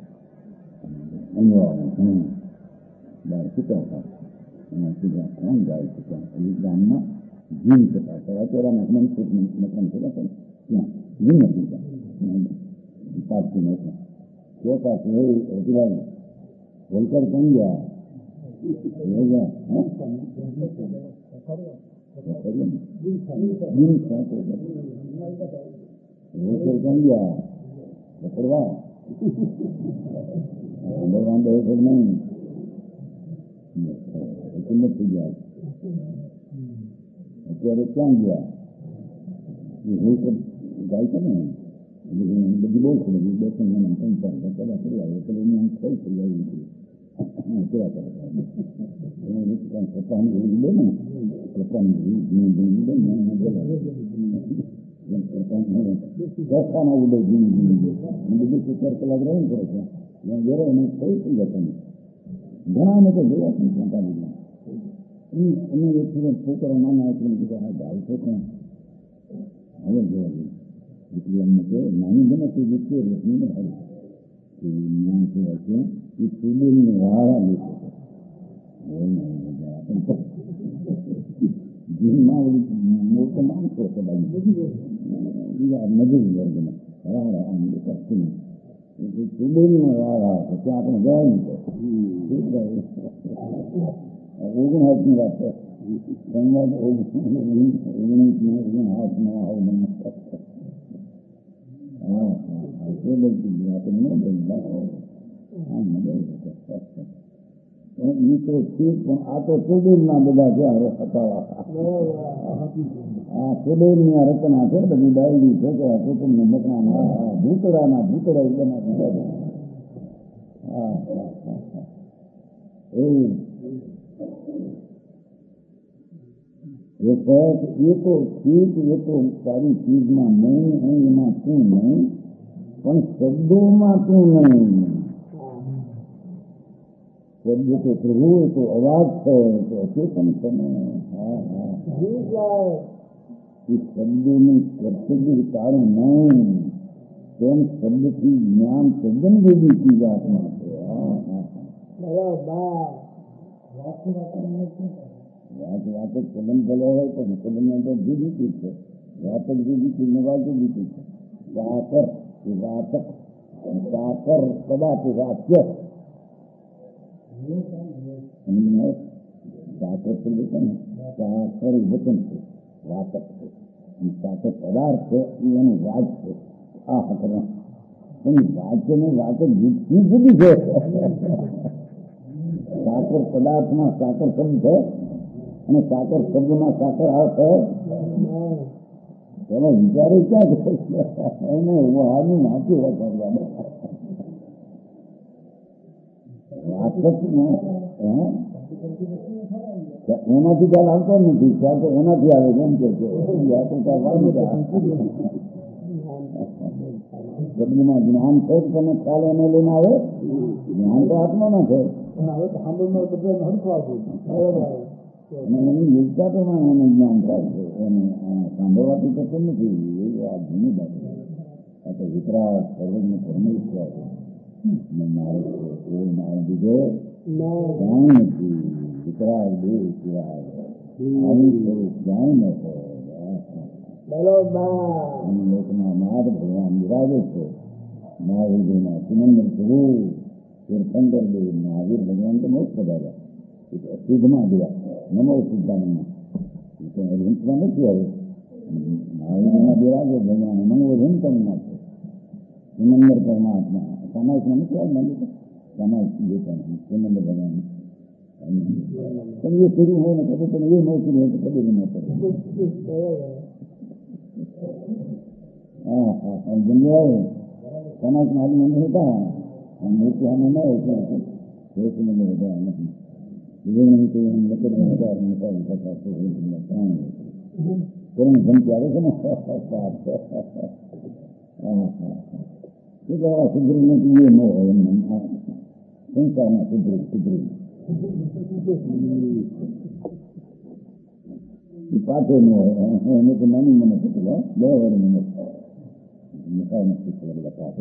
અનિવાર્ય બાર પિતા હતા એના સીધા ત્રણ ગાય પિતા એ ગામમાં જીન પિતા અત્યારે મનસુખ મકાન પિતા ત્યાં જીન પિતા પારથી નથી કે પાસે રજવાય વલકર કોણ ગયા વલકર કોણ ગયા પકડવા ભગવાન બહુ છે નહીં કિંમત થઈ જાય અત્યારે ક્યાં ગયા વલકર ગાય છે ને બધી બહુ છે બધી બે ત્રણ મહિના ત્રણ ચાર પેલા કરી આવે એટલે એની આમ થઈ થઈ આવી હતી કેવા કરે પપ્પાની ભૂલી દે ને પપ્પાની ભૂલી ભૂલી દે ને એને બોલાવે રસ્તામાં ઉડે જીની જીની દે બીજું ચાર કલાક રહે કરે છે ત્યાં ઘરે એને થઈ થઈ જતા નહીં ઘણા અમે તો જોયા છે સંતાડીમાં એને એક છોકરા નાના એટલે કીધું હા ગાય છે પણ હવે જોવા જઈએ એટલે અમને કહે નાની બને તે વ્યક્તિ રસની હારી જ્ઞાન કહેવાય છે એ સુબેલને વાળા લોકો છે જીવમાં મોટો માણસો છે બીજા મજૂર વર્ગમાં વાળા આમ કશું સુબેલને વાળા છે ત્યાં આપણે જાય નહીં ઓગણહાથની વાત છે સંવાદ ઓગણીસ ઓગણહાથમાં આવું મને હા હા એ બધી આપણે ન બનતા આમ મિત્રો ઠીક પણ આ તો સુબેરના બધા છે હવે હતા આ સુબેરની રચના છે બધી ડાયરી છોકરા કુટુંબને મકડાના ભૂતળાના ભૂતળા બના હા એવું એ કહે એ તો ઠીક એ તો સારી ચીજમાં નહીં અંગમાં તું નહીં પણ શબ્દોમાં તું નહીં શબ્દ તો પ્રભુ એ તો અવાજ છે તો અચેતન તમે હા હા એ શબ્દોનું કર્તવ્ય કારણ નહીં તેમ શબ્દથી જ્ઞાન તદ્દન જેવી ચીજ આત્મા છે હા હા વાત વાત જ કલમ ભલે હોય તો કલમની અંદર જુદી ચીજ છે. વાત જ જુદી ચીજ ને વાત જુદી ચીજ છે. સાકર વાતક સાકર કદાચ વાક્ય સાકર શબ્દ છે ને સાકર વચન છે, વાતક છે. સાકર પદાર્થ છે એ એનું વાત છે. આ હકર પણ વાક્ય ને વાત જુદી જુદી છે. સાકર પદાર્થમાં સાકર શબ્દ છે અને સાકર શબ્દમાં સાકર આવે છે એનો વિચારો ક્યાં એને હારની નાખી રાખવા એનાથી ખ્યાલ આવતો નથી. ખ્યાલ તો એનાથી આવે છે એમ કે શબ્દમાં જ્ઞાન છે તમે ખ્યાલ એને લઈને આવે. જ્ઞાન તો આત્મામાં છે અને એની યોગ્યતા પ્રમાણે એને જ્ઞાન થાય છે. એને સાંભળવાથી તો કેમ નથી એ આ જૂની બાબત. આ તો વિતરાગ સર્વજ્ઞ પરમેશ્વર મારે છે એ મારે બીજો જાણ નથી. વિતરાગ દેવ સિવાય આવું સ્વરૂપ જાણ ન અને લોકના નાદ ભગવાન બિરાજે છે. મહાવીરના સુમંદર સ્વરૂપ તીર્થંકર દેવ મહાવીર ભગવાન તો મોક્ષ પધાર્યા સિદ્ધમાં ગયા. નમો સિદ્ધાનંદમાં હિંસમાં નથી આવે. મહાવીરના બિરાજે ભગવાન નમો હિંસનમાં છે. સુમંદર પરમાત્મા સમાજમાં નથી આવે મને સમાજ જોતા સુમંદર ભગવાન પણ એ કર્યું હોય ને કદી પણ એ ન કર્યું હોય તો કદી ન કરે. હા હા જન્માય સમાજમાં આદમી નહીં હતા મૂર્તિ સામે ન હોય એ સુમંદર ભગવાન નથી. ધમકી આવે છે ને સુધરી નથી એ ન હોય એમ સંસારમાં સુધરી સુધરી પાછો ન હોય એને તો નાની મને પટેલો બે વાર મને પાછો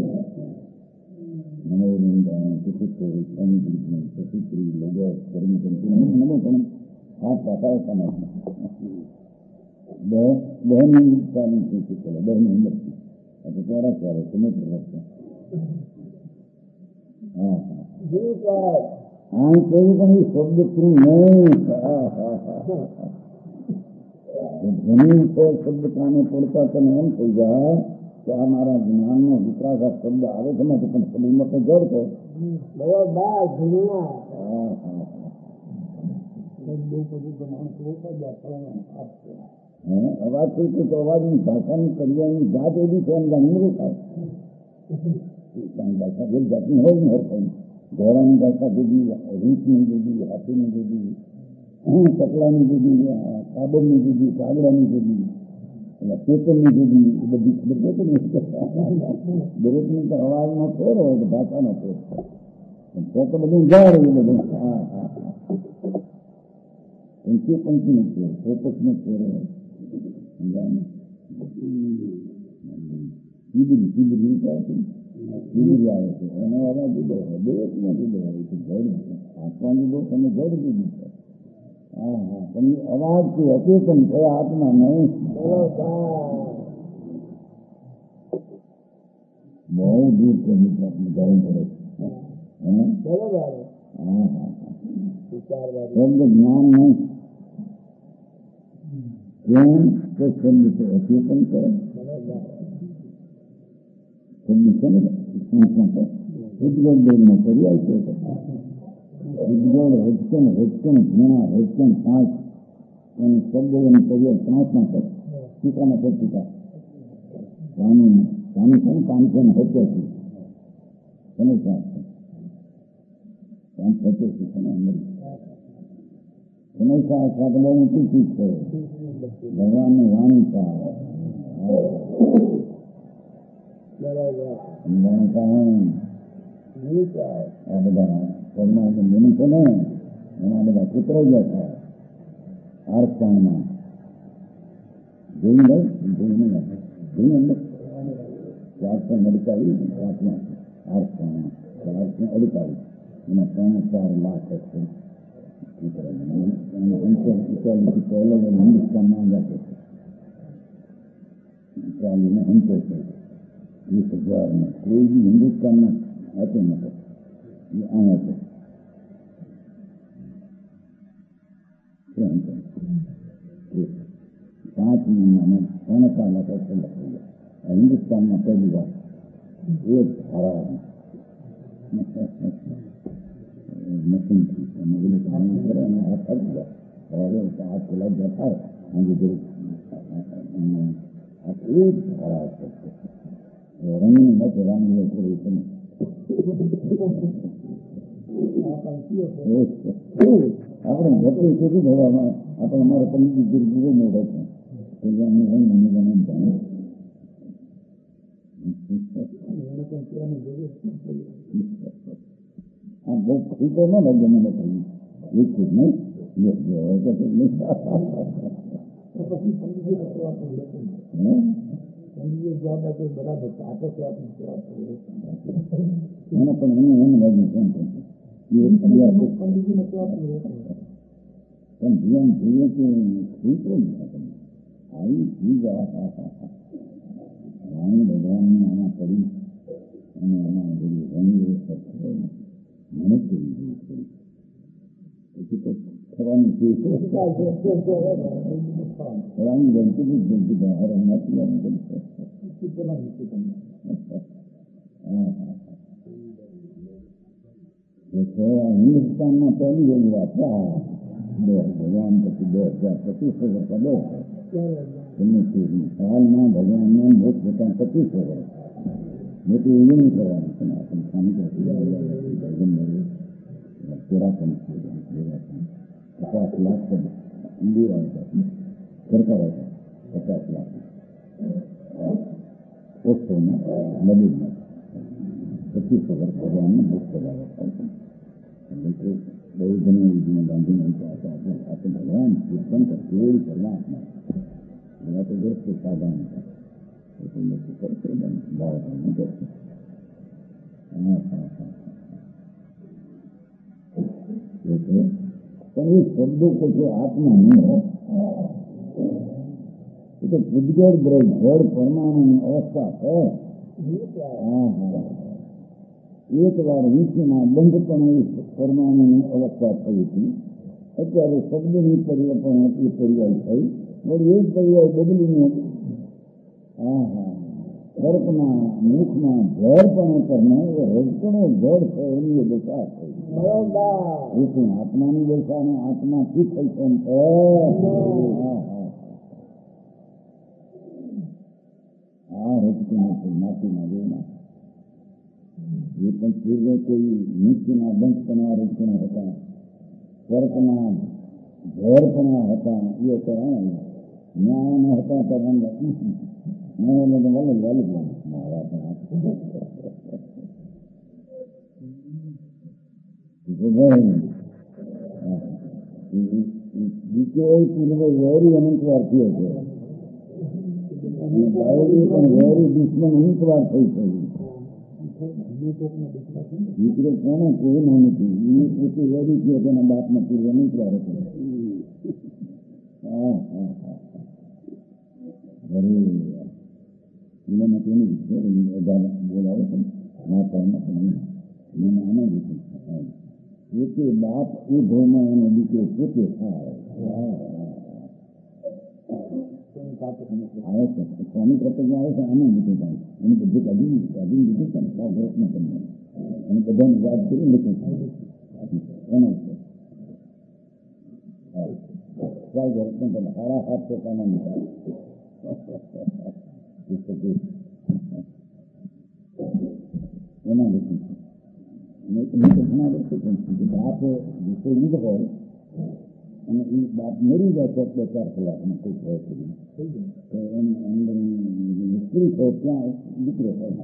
હાથ પાછા સમાજમાં બહેનની ચાલી ચલો બહેની હિંમતથી તો ચોરા ચાલે તમે પ્રવર્તન. હા હા આમ કહ્યું પણ એ શબ્દ શું નહીં ઘણી શબ્દ કામે પડતા તમે એમ થઈ જાય કે આ મારા જ્ઞાનનો વિતરાગા શબ્દ આવે છે ને પણ શબ્દમાં તો જડ છે. અવાજ થઈ તો અવાજની ભાષાની કરિયાની જાત એવી છે એમ જાણી થાય. ભાષા એક જાતની હોય ને હર કઈ ઘોડાની ભાષા જુદી, રીંછની જુદી, હાથીની જુદી, ચકલાની જુદી, કાબરની જુદી, કાગડાની જુદી, ચેતનની જુદી, એ બધી ખબર છે ને દરેકની તો અવાજનો ફેર હોય તો ભાષાનો ફેર થાય તો બધું જાણ એ બધું. હા હા હા પંચી પંચીનો ફેર ચોપસનો ફેર હોય સીબરી સીબરી સીબરી આવે છે એનો અવાજ જુદો હોય દરેકનો જુદો હોય છે. જડ આત્મા જુદો તમે જડ જુદી છે. હા હા તમે અવાજથી અચેતન થયા આત્મા નહીં. બહુ દૂર છે મિત્રને ગરમ પડે છે. હા હા શબ્દ જ્ઞાન નહીં કેમ કે શબ્દ તો અચેતન કરે શબ્દ છે ને ઉદ્ગોળ દેવનો પર્યાય છે. ઉદ્ગોળ હજકન હજકન ઘણા હજકન પાંચ એની શબ્દોની પર્યાય પાંચમાં છે. ટીકામાં છે ટીકા સ્વામી સ્વામી છે ને પાંચસો ને સત્યાસી તમે ક્યાં છે પાંચ સત્યાસી છે ને અંદર હંમેશા સાથે બહુ ઊંચી ચીજ છે ભગવાનની વાણી થાય. આ બધા પરમાત્મા બની છે ને એના બધા પુત્ર ગયા થાય આરક્ષણમાં જોઈ નહીં જોઈ નહીં જોઈ અંદર ચારસો અડતાલીસ આત્મા આરક્ષણમાં ચારસો અડતાલીસ એના ત્રણ ચાર લાખ હશે इटाली पहले जब हिंदुस्तान में जाते थे इटाली में हम कहते थे ये हजार में कोई भी हिंदुस्तान में आते न थे ये आए थे पांच महीना में सोने का लगा लग गया हिंदुस्तान में पहली बार एक हरा मशीन थी मुझे काम करे मैं हाथ हट गया और आपको लग जाता है मुझे जो आप एक हरा सकते रंग मत रंग આપણે ઘટે સુધી ભરવામાં આપણે અમારા પંડિત ગુરુ ને રહેશે અમે રંગ મને ગમે જાણે આ બહુ ખીતો ન લાગે મને કહ્યું એક જ નહીં યોગ્ય હોય તો નહીં મને પણ એને એમ લાગ્યું કેમ પણ જીવન જોઈએ કે ખીતો જ આવી ચીજ રાણી ભગવાનની આમાં પડી અને આમાં બધી ઘણી વ્યવસ્થા થયો મને કેવી જોઈએ પડી પછી તો થવાનું શું થવાની ગમતી જ ગમતી બહાર નથી આવી હિન્દુસ્તાનમાં પહેલી એવી વાત બે ભગવાન પછી બે હજાર પચીસ વર્ષ બે હાલમાં ભગવાનને મોટ પોતા પચીસ વર્ષ મોટી ઉજવણી કરવાની છે આપણે સ્થાનિક ચોરાપન પચાસ લાખ ઇન્ડિયા સરકાર હતા પચાસ લાખ ઓછોમાં મદદમાં પચીસ વર્ષ ભગવાનને મોટ કરાવ્યા એટલે બહુ ઘણી ઉજવણી ગાંધીજી આપણે ભગવાન કીર્તન કેવી પરમાત્મા એવા તો દોસ્ત સાધારણ હતા એટલે કરશે બાળકોને કરશે હા હા હા એટલે પણ એ શબ્દો પછી આત્મા નહીં હોય એ તો પૂજગળ ગ્રહ જળ પરમાણુની અવસ્થા છે હા હા એક વાર વિશ્વના બંધપણ પરમાણુની અવસ્થા થઈ હતી અત્યારે શબ્દની પરિવર્તન એટલી પર્યાય થઈ વળી એક પર્યાય બદલીને હા હા સર્પના મુખમાં ઝેર પણ કરીને રજકણો જળ છે એની દશા થઈ બરોબર આત્માની દશા ને આત્મા શું થઈ છે હા રજકણો માટીના દેવના એ પણ પૂર્વે કોઈ નીચેના બંધ પણ રજકણો હતા સર્પના ઝેર પણ હતા એ તો ન્યાય હતા ત્યારે મારા પૂર્વે વેરી અનંત વાર થયો છે પણ વેરી દુશ્મન અનંત વાર થઈ થયું દીકરો કોને કોઈ ના નથી એ પોતે વેરી થયો તેના બાપમાં પૂર્વે અનંત વાર હતો હા હા હા અરે એમાં તેની બોલાવે પણ માતાના પણ મને આના રીતે પોતે બાપ એ ભાવમાં એનો દીકરો પોતે થાય આવે છે સ્વામી પ્રત્યે આવે છે આનંદ લીધું થાય એને બધું કાઢી કાઢી લીધું છે ને આ પ્રયત્ન કરીને એને બધાને યાદ કરી લીધું એના છે સારા હાથ પોતાના નીકળે એના લીધું છે ઘણા લોકો બાપ વિષય લીધો હોય અને એ બાપ મરી જાય તો બે ચાર કલાકમાં કોઈ ભય કરી તો એની અંદર સ્ત્રી હોય ત્યાં દીકરો હોય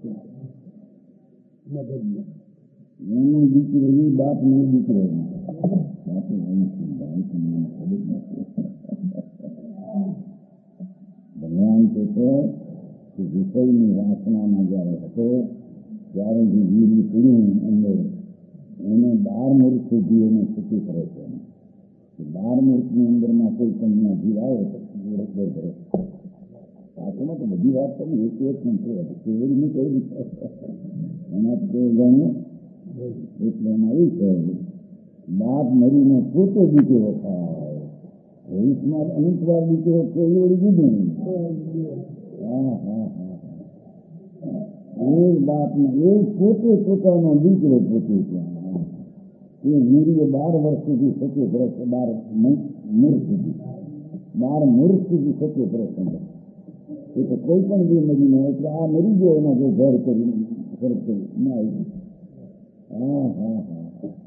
એનો દીકરો એ બાપ ને દીકરો બાપે ભગવાન કહે છે કે વિષયની વાસનામાં જયારે હતો ત્યારે જે વીર પીડ્યું અંદર એને બાર મૂર્ખ સુધી એને સૂચિત રહે છે. બાર મૂર્ખની અંદરમાં કોઈ પણ જીવ આવે તો કરે. પાછળમાં તો બધી વાત કરી એક એક નથી કેવડી નહીં કરી એના તે ગણ્યું એટલે એમાં એવું છે બાપ મરીને પોતે દીકરો થાય ભવિષ્યમાં અમુક વાર દીકરો કેવડી દીધું. હા હા હા એક બાપને એક પોતે પોતાનો દીકરો પોતે ત્યાં એ વીર્ય બાર વર્ષ સુધી સત્ય કરે છે. બાર મૂર્ખ સુધી બાર મૂર્ખ સુધી સત્ય કરે છે. એ તો કોઈ પણ જે મરીને એટલે આ મરી ગયો એના જે ઘર કરી ઘર કરી ના આવ્યું. હા હા હા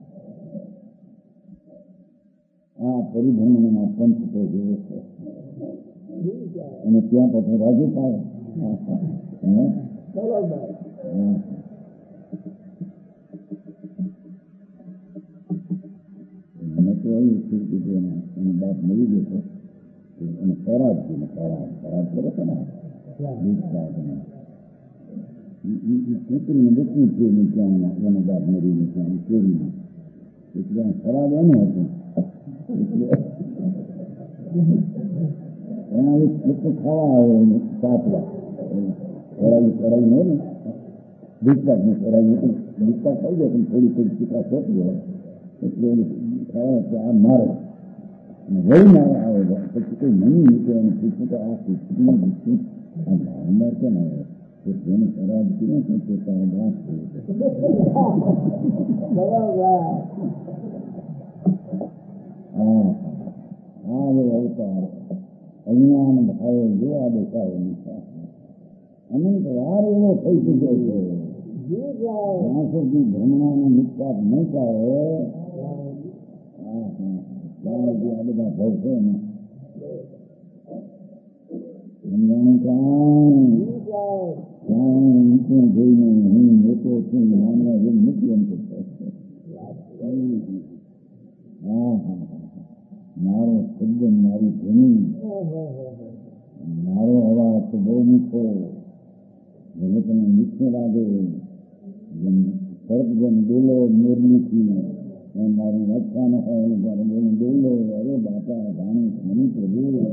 આ પરિભ્રમણના પંચ તો જોવે છે અને ત્યાં પછી રાજુ થાય. મને તો એવું થયું કે એનો બાપ મરી ગયો છે એને ખરાબ છે ને ખરાબ ખરાબ કરે છે ને કૂતરીને બચવું છે ને ત્યાં એનો બાપ મરીને ત્યાં ચોરીને એટલે ખરાબ એને હતું એટલે એના એક કેટલું ખાવા આવે સાતવા કરાઈ કરાઈ ને ને દીકરા ને કરાઈ દીકરા ખાઈ જાય પણ થોડી થોડી દીકરા સોંપી જાય એટલે ખાવા એટલે આ મારે વહી મારે આવે પછી કોઈ મની નીકળે અને પૂછું તો આ કૂતરીને દીકરી આ માર કેમ આવે એને ખરાબ કર્યું છે તે તારે બાપ હા હા એ અવતાર અજ્ઞાન ભાવે જોવા દેખાય અનંત વાર એવો થઈ ચૂક્યો છે જ્યાં સુધી ભ્રમણાનો નિષ્પાત નહીં થાય હા હા ત્યાં સુધી આ બધા ભવ છે ને સમજાણું કાંઈ ક્યાંય નીચે જોઈને હું મોટો છું નાના જેમ નથી એમ કરતો. હા હા મારો શબ્દ મારી ધ્વનિ મારો અવાજ તો બહુ મીઠો જગતને મીઠો લાગે જેમ સર્પ જેમ ડોલો મોરલીથી એમ મારું રક્ષા ન હોય ત્યારે બોલું ડોલો અરે બાપા જાણે મને તો ભાઈ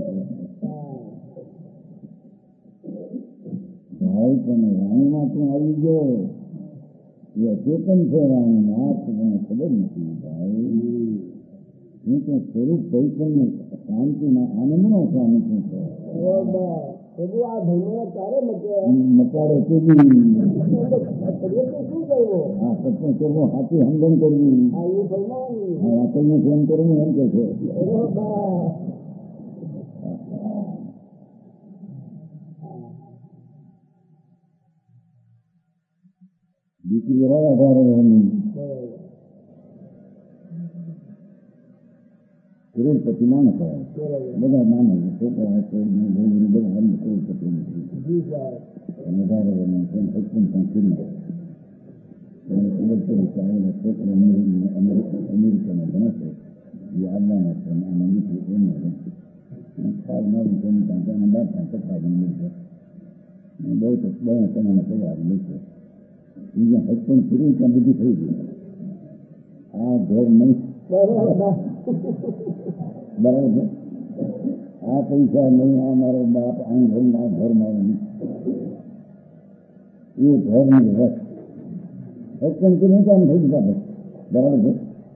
તમે રાણીમાં તું આવી ગયો એ અચેતન છે રાણી આ મને ખબર નથી ભાઈ હું તો સ્વરૂપ કઈ પણ શાંતિના આનંદનો સ્વામી છું મટાડે કેવી આ સત્ય કરવો હાથી હંગન કરવી આપણને ફોન કરવું એમ કે છે. દીકરી હોય અઢારે એની કરોડપતિ માણસ હોય બધા માણસ છોકરા બધા હમ કરોડપતિ અને અઢારે એની સચન પણ કરી દે એને ખબર પડી કે આવેલા છોકરા અમેરિકામાં ભણે છે એ આવવાના છે અને દીકરી એમને ખાસ મારું તેની પાસે બાર પપ્પા બની છે બહુ તો બહુ તમારે તૈયાર લેશે બીજા હસબન્ડ પૂરી ત્યાં બધી થઈ ગઈ આ ઘર નહીં બરાબર છે આ પૈસા નહીં આ મારો બાપ આમ ઘર આ ઘર મારો નહીં એ ઘર નહીં રસ હસબન્ડ પૂરી ત્યાં થઈ ગયા બરાબર છે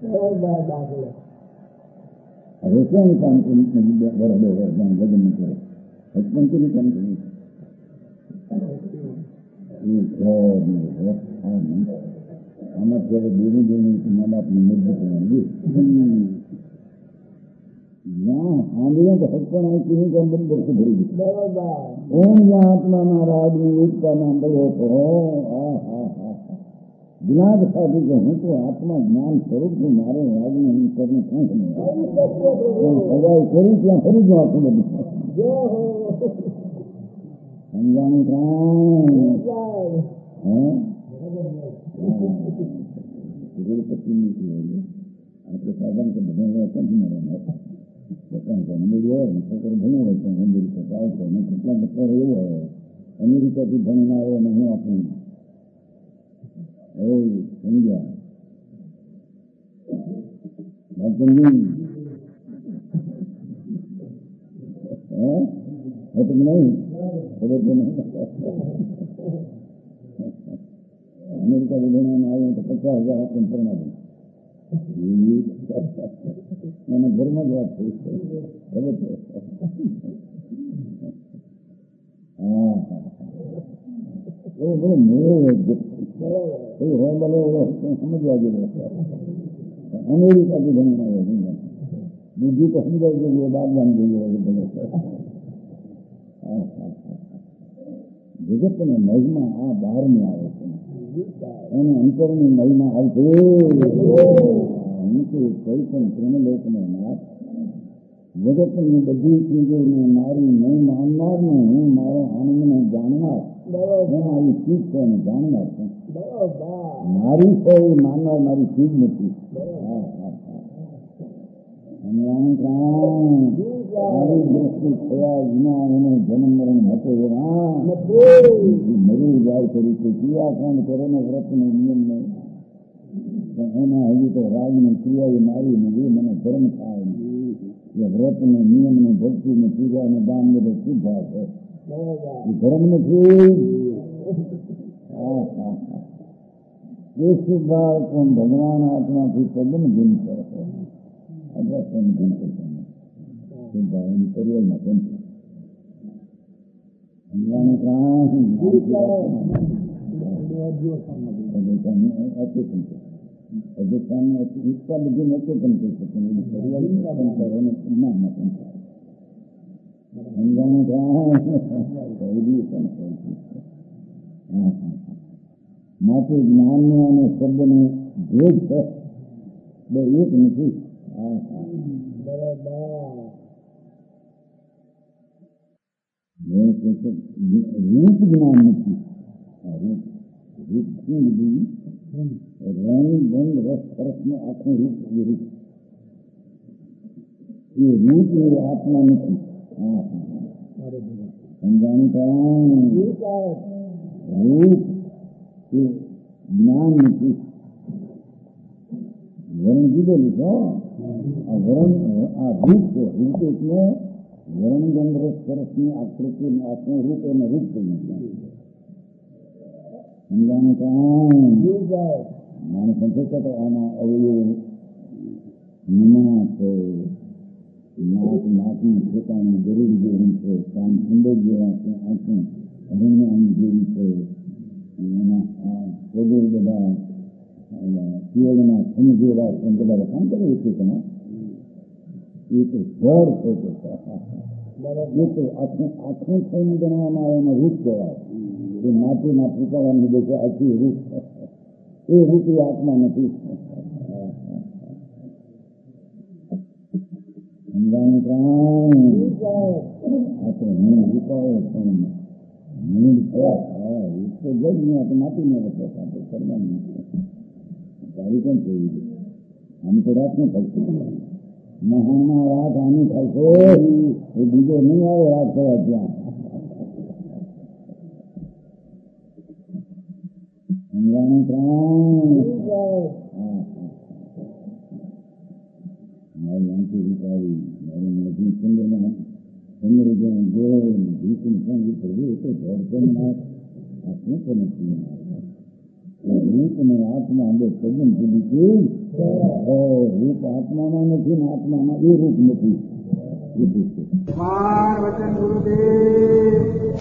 હવે ક્યાં કામ બરાબર લગ્ન નહીં કરે હસબન્ડ પૂરી કામ કર્યું આમાં ત્યારે દેવી દેવી મા બાપની મજબૂત જ્યાં સાંભળ્યું તો હસપણ આવી કામ બરાબર છે ભરી ગયું ઓમ જ્યાં આત્માના રાજની એકતામાં બળો તો હા હા હા જ્ઞાન સાધુ કે હું તો આત્મા જ્ઞાન સ્વરૂપ છું મારે રાજને હું કરીને કાંઈ નહીં સગાઈ કરી ત્યાં ફરી ગયો આખું બધું સમજાનું કાંઈ હે કરોડપતિ નીકળે આપણે સાધન તો બધા ક્યાંથી મળે પોતાનું મેળવ્યો છોકરો ભણ્યો હોય પણ અમેરિકા આવતો ને કેટલા બધા એવો હોય અમેરિકાથી ભણીને આવ્યો ને હું આપણું હવે સમજ્યા ચંગી હતું નહીં ખબર તો નહીં. અમેરિકા વિધાનમાં આવ્યું તો પચાસ હજાર આપણને પરમાડે એને ઘરમાં જ વાત થઈ છે. ખબર છે? હા એવું બધું મેળ હોય બોલો સમજવા જેવું. અમેરિકાથી ભણીને આવ્યો બીજું તો સમજાવી જોઈએ બાદ ગામ જોઈએ. જગતની મહિમા આ બહારની આવે છે એને અંતરની મહિમા આવશે. કોઈ પણ પ્રેમલોકને નાથ જગતની બધી ચીજોને મારી નહીં માનનારને હું મારો આનંદને જાણનાર હું મારી ચીજ છે એને જાણનાર છું. મારી છે એ માનનાર મારી ચીજ નથી. આવી દ્રષ્ટિ થયા વિના એને જન્મ મરણ મટે મરી જાય તરીકે ક્રિયાકાંડ કરે ને વ્રતનો નિયમ નહીં એના હજી તો રાજની ક્રિયા એ મારી ને એ મને ધર્મ થાય એ વ્રતને નિયમને ભક્તિને પૂજાને દાન બધે શુદ્ધા છે એ ધર્મ નથી. હા હા હા એ શુદ્ધાર પણ ભગવાન આત્માથી તદ્દન ભિન્ન કરે અથવા પણ ભિન્ન કરશે શુદ્ધાની પરિવારમાં પણ અધિષ્ઠાનને ઈચ્છા બધી નથી પણ કહી શકે પરિવાર પણ કરે અને જ્ઞાનમાં પણ થાય. સમજાણું માટે જ્ઞાનને અને શબ્દને ભેદ છે બે એક નથી. હા હા રૂપ જ્ઞાન નથી. રૂપ રૂપ શું લીધું? રંગ ગંધ રસ સ્પર્શને આખું રૂપ એ રૂપ એ રૂપ એ આત્મા નથી. હા સમજાણું કારણ રૂપ એ જ્ઞાન નથી. વરણ કીધેલું છે આ વરણ આ રૂપ છે. રૂપ એટલે વરણ ગંધ રસ સ્પર્શની આકૃતિ આત્મા રૂપ એને રૂપ થઈ નથી. સમજાણું કારણ માણસ સમજે તો આના અવયવ નિમણા છે નાક નાકની પોતાની જરૂરી જેવી છે કામ સુંદર જેવા છે આંખું હરણ્યાની જેવી છે એના શરીર બધા શિવળના ખમ જેવા છે બધા કામ કરે છે તમે એ તો ઘર છે એ તો આખું આખું થઈને ગણવામાં આવે એમાં રૂપ કહેવાય. એ માટીના પ્રકારની દેશે આખી રૂપ એ રૂપી આત્મા નથી. સમજાણું પ્રાણ આપણે હું રૂપાયો પણ મૂળ થયા એ તો જજ નહીં આપણે માટીને વચ્ચે આપણે કરવાનું તારી કેમ થઈ ગયું આમ તો રાત નહીં થશે મહાનમાં રાત આની થશે એ બીજો નહીં આવે રાત થયા ત્યાં. સમજાણું પ્રાણ મારી આંખી વિચારી મારી નદી ચંદ્રમાં ચંદ્ર જ્યાં ગોળો ભીષણ પણ વિતરવું તો ધડકનમાં આપણે પણ નથી રૂપ ને આત્મા અંદર સજન સુધી રૂપ આત્મામાં નથી ને આત્મામાં એ રૂપ નથી. વચન ગુરુદેવ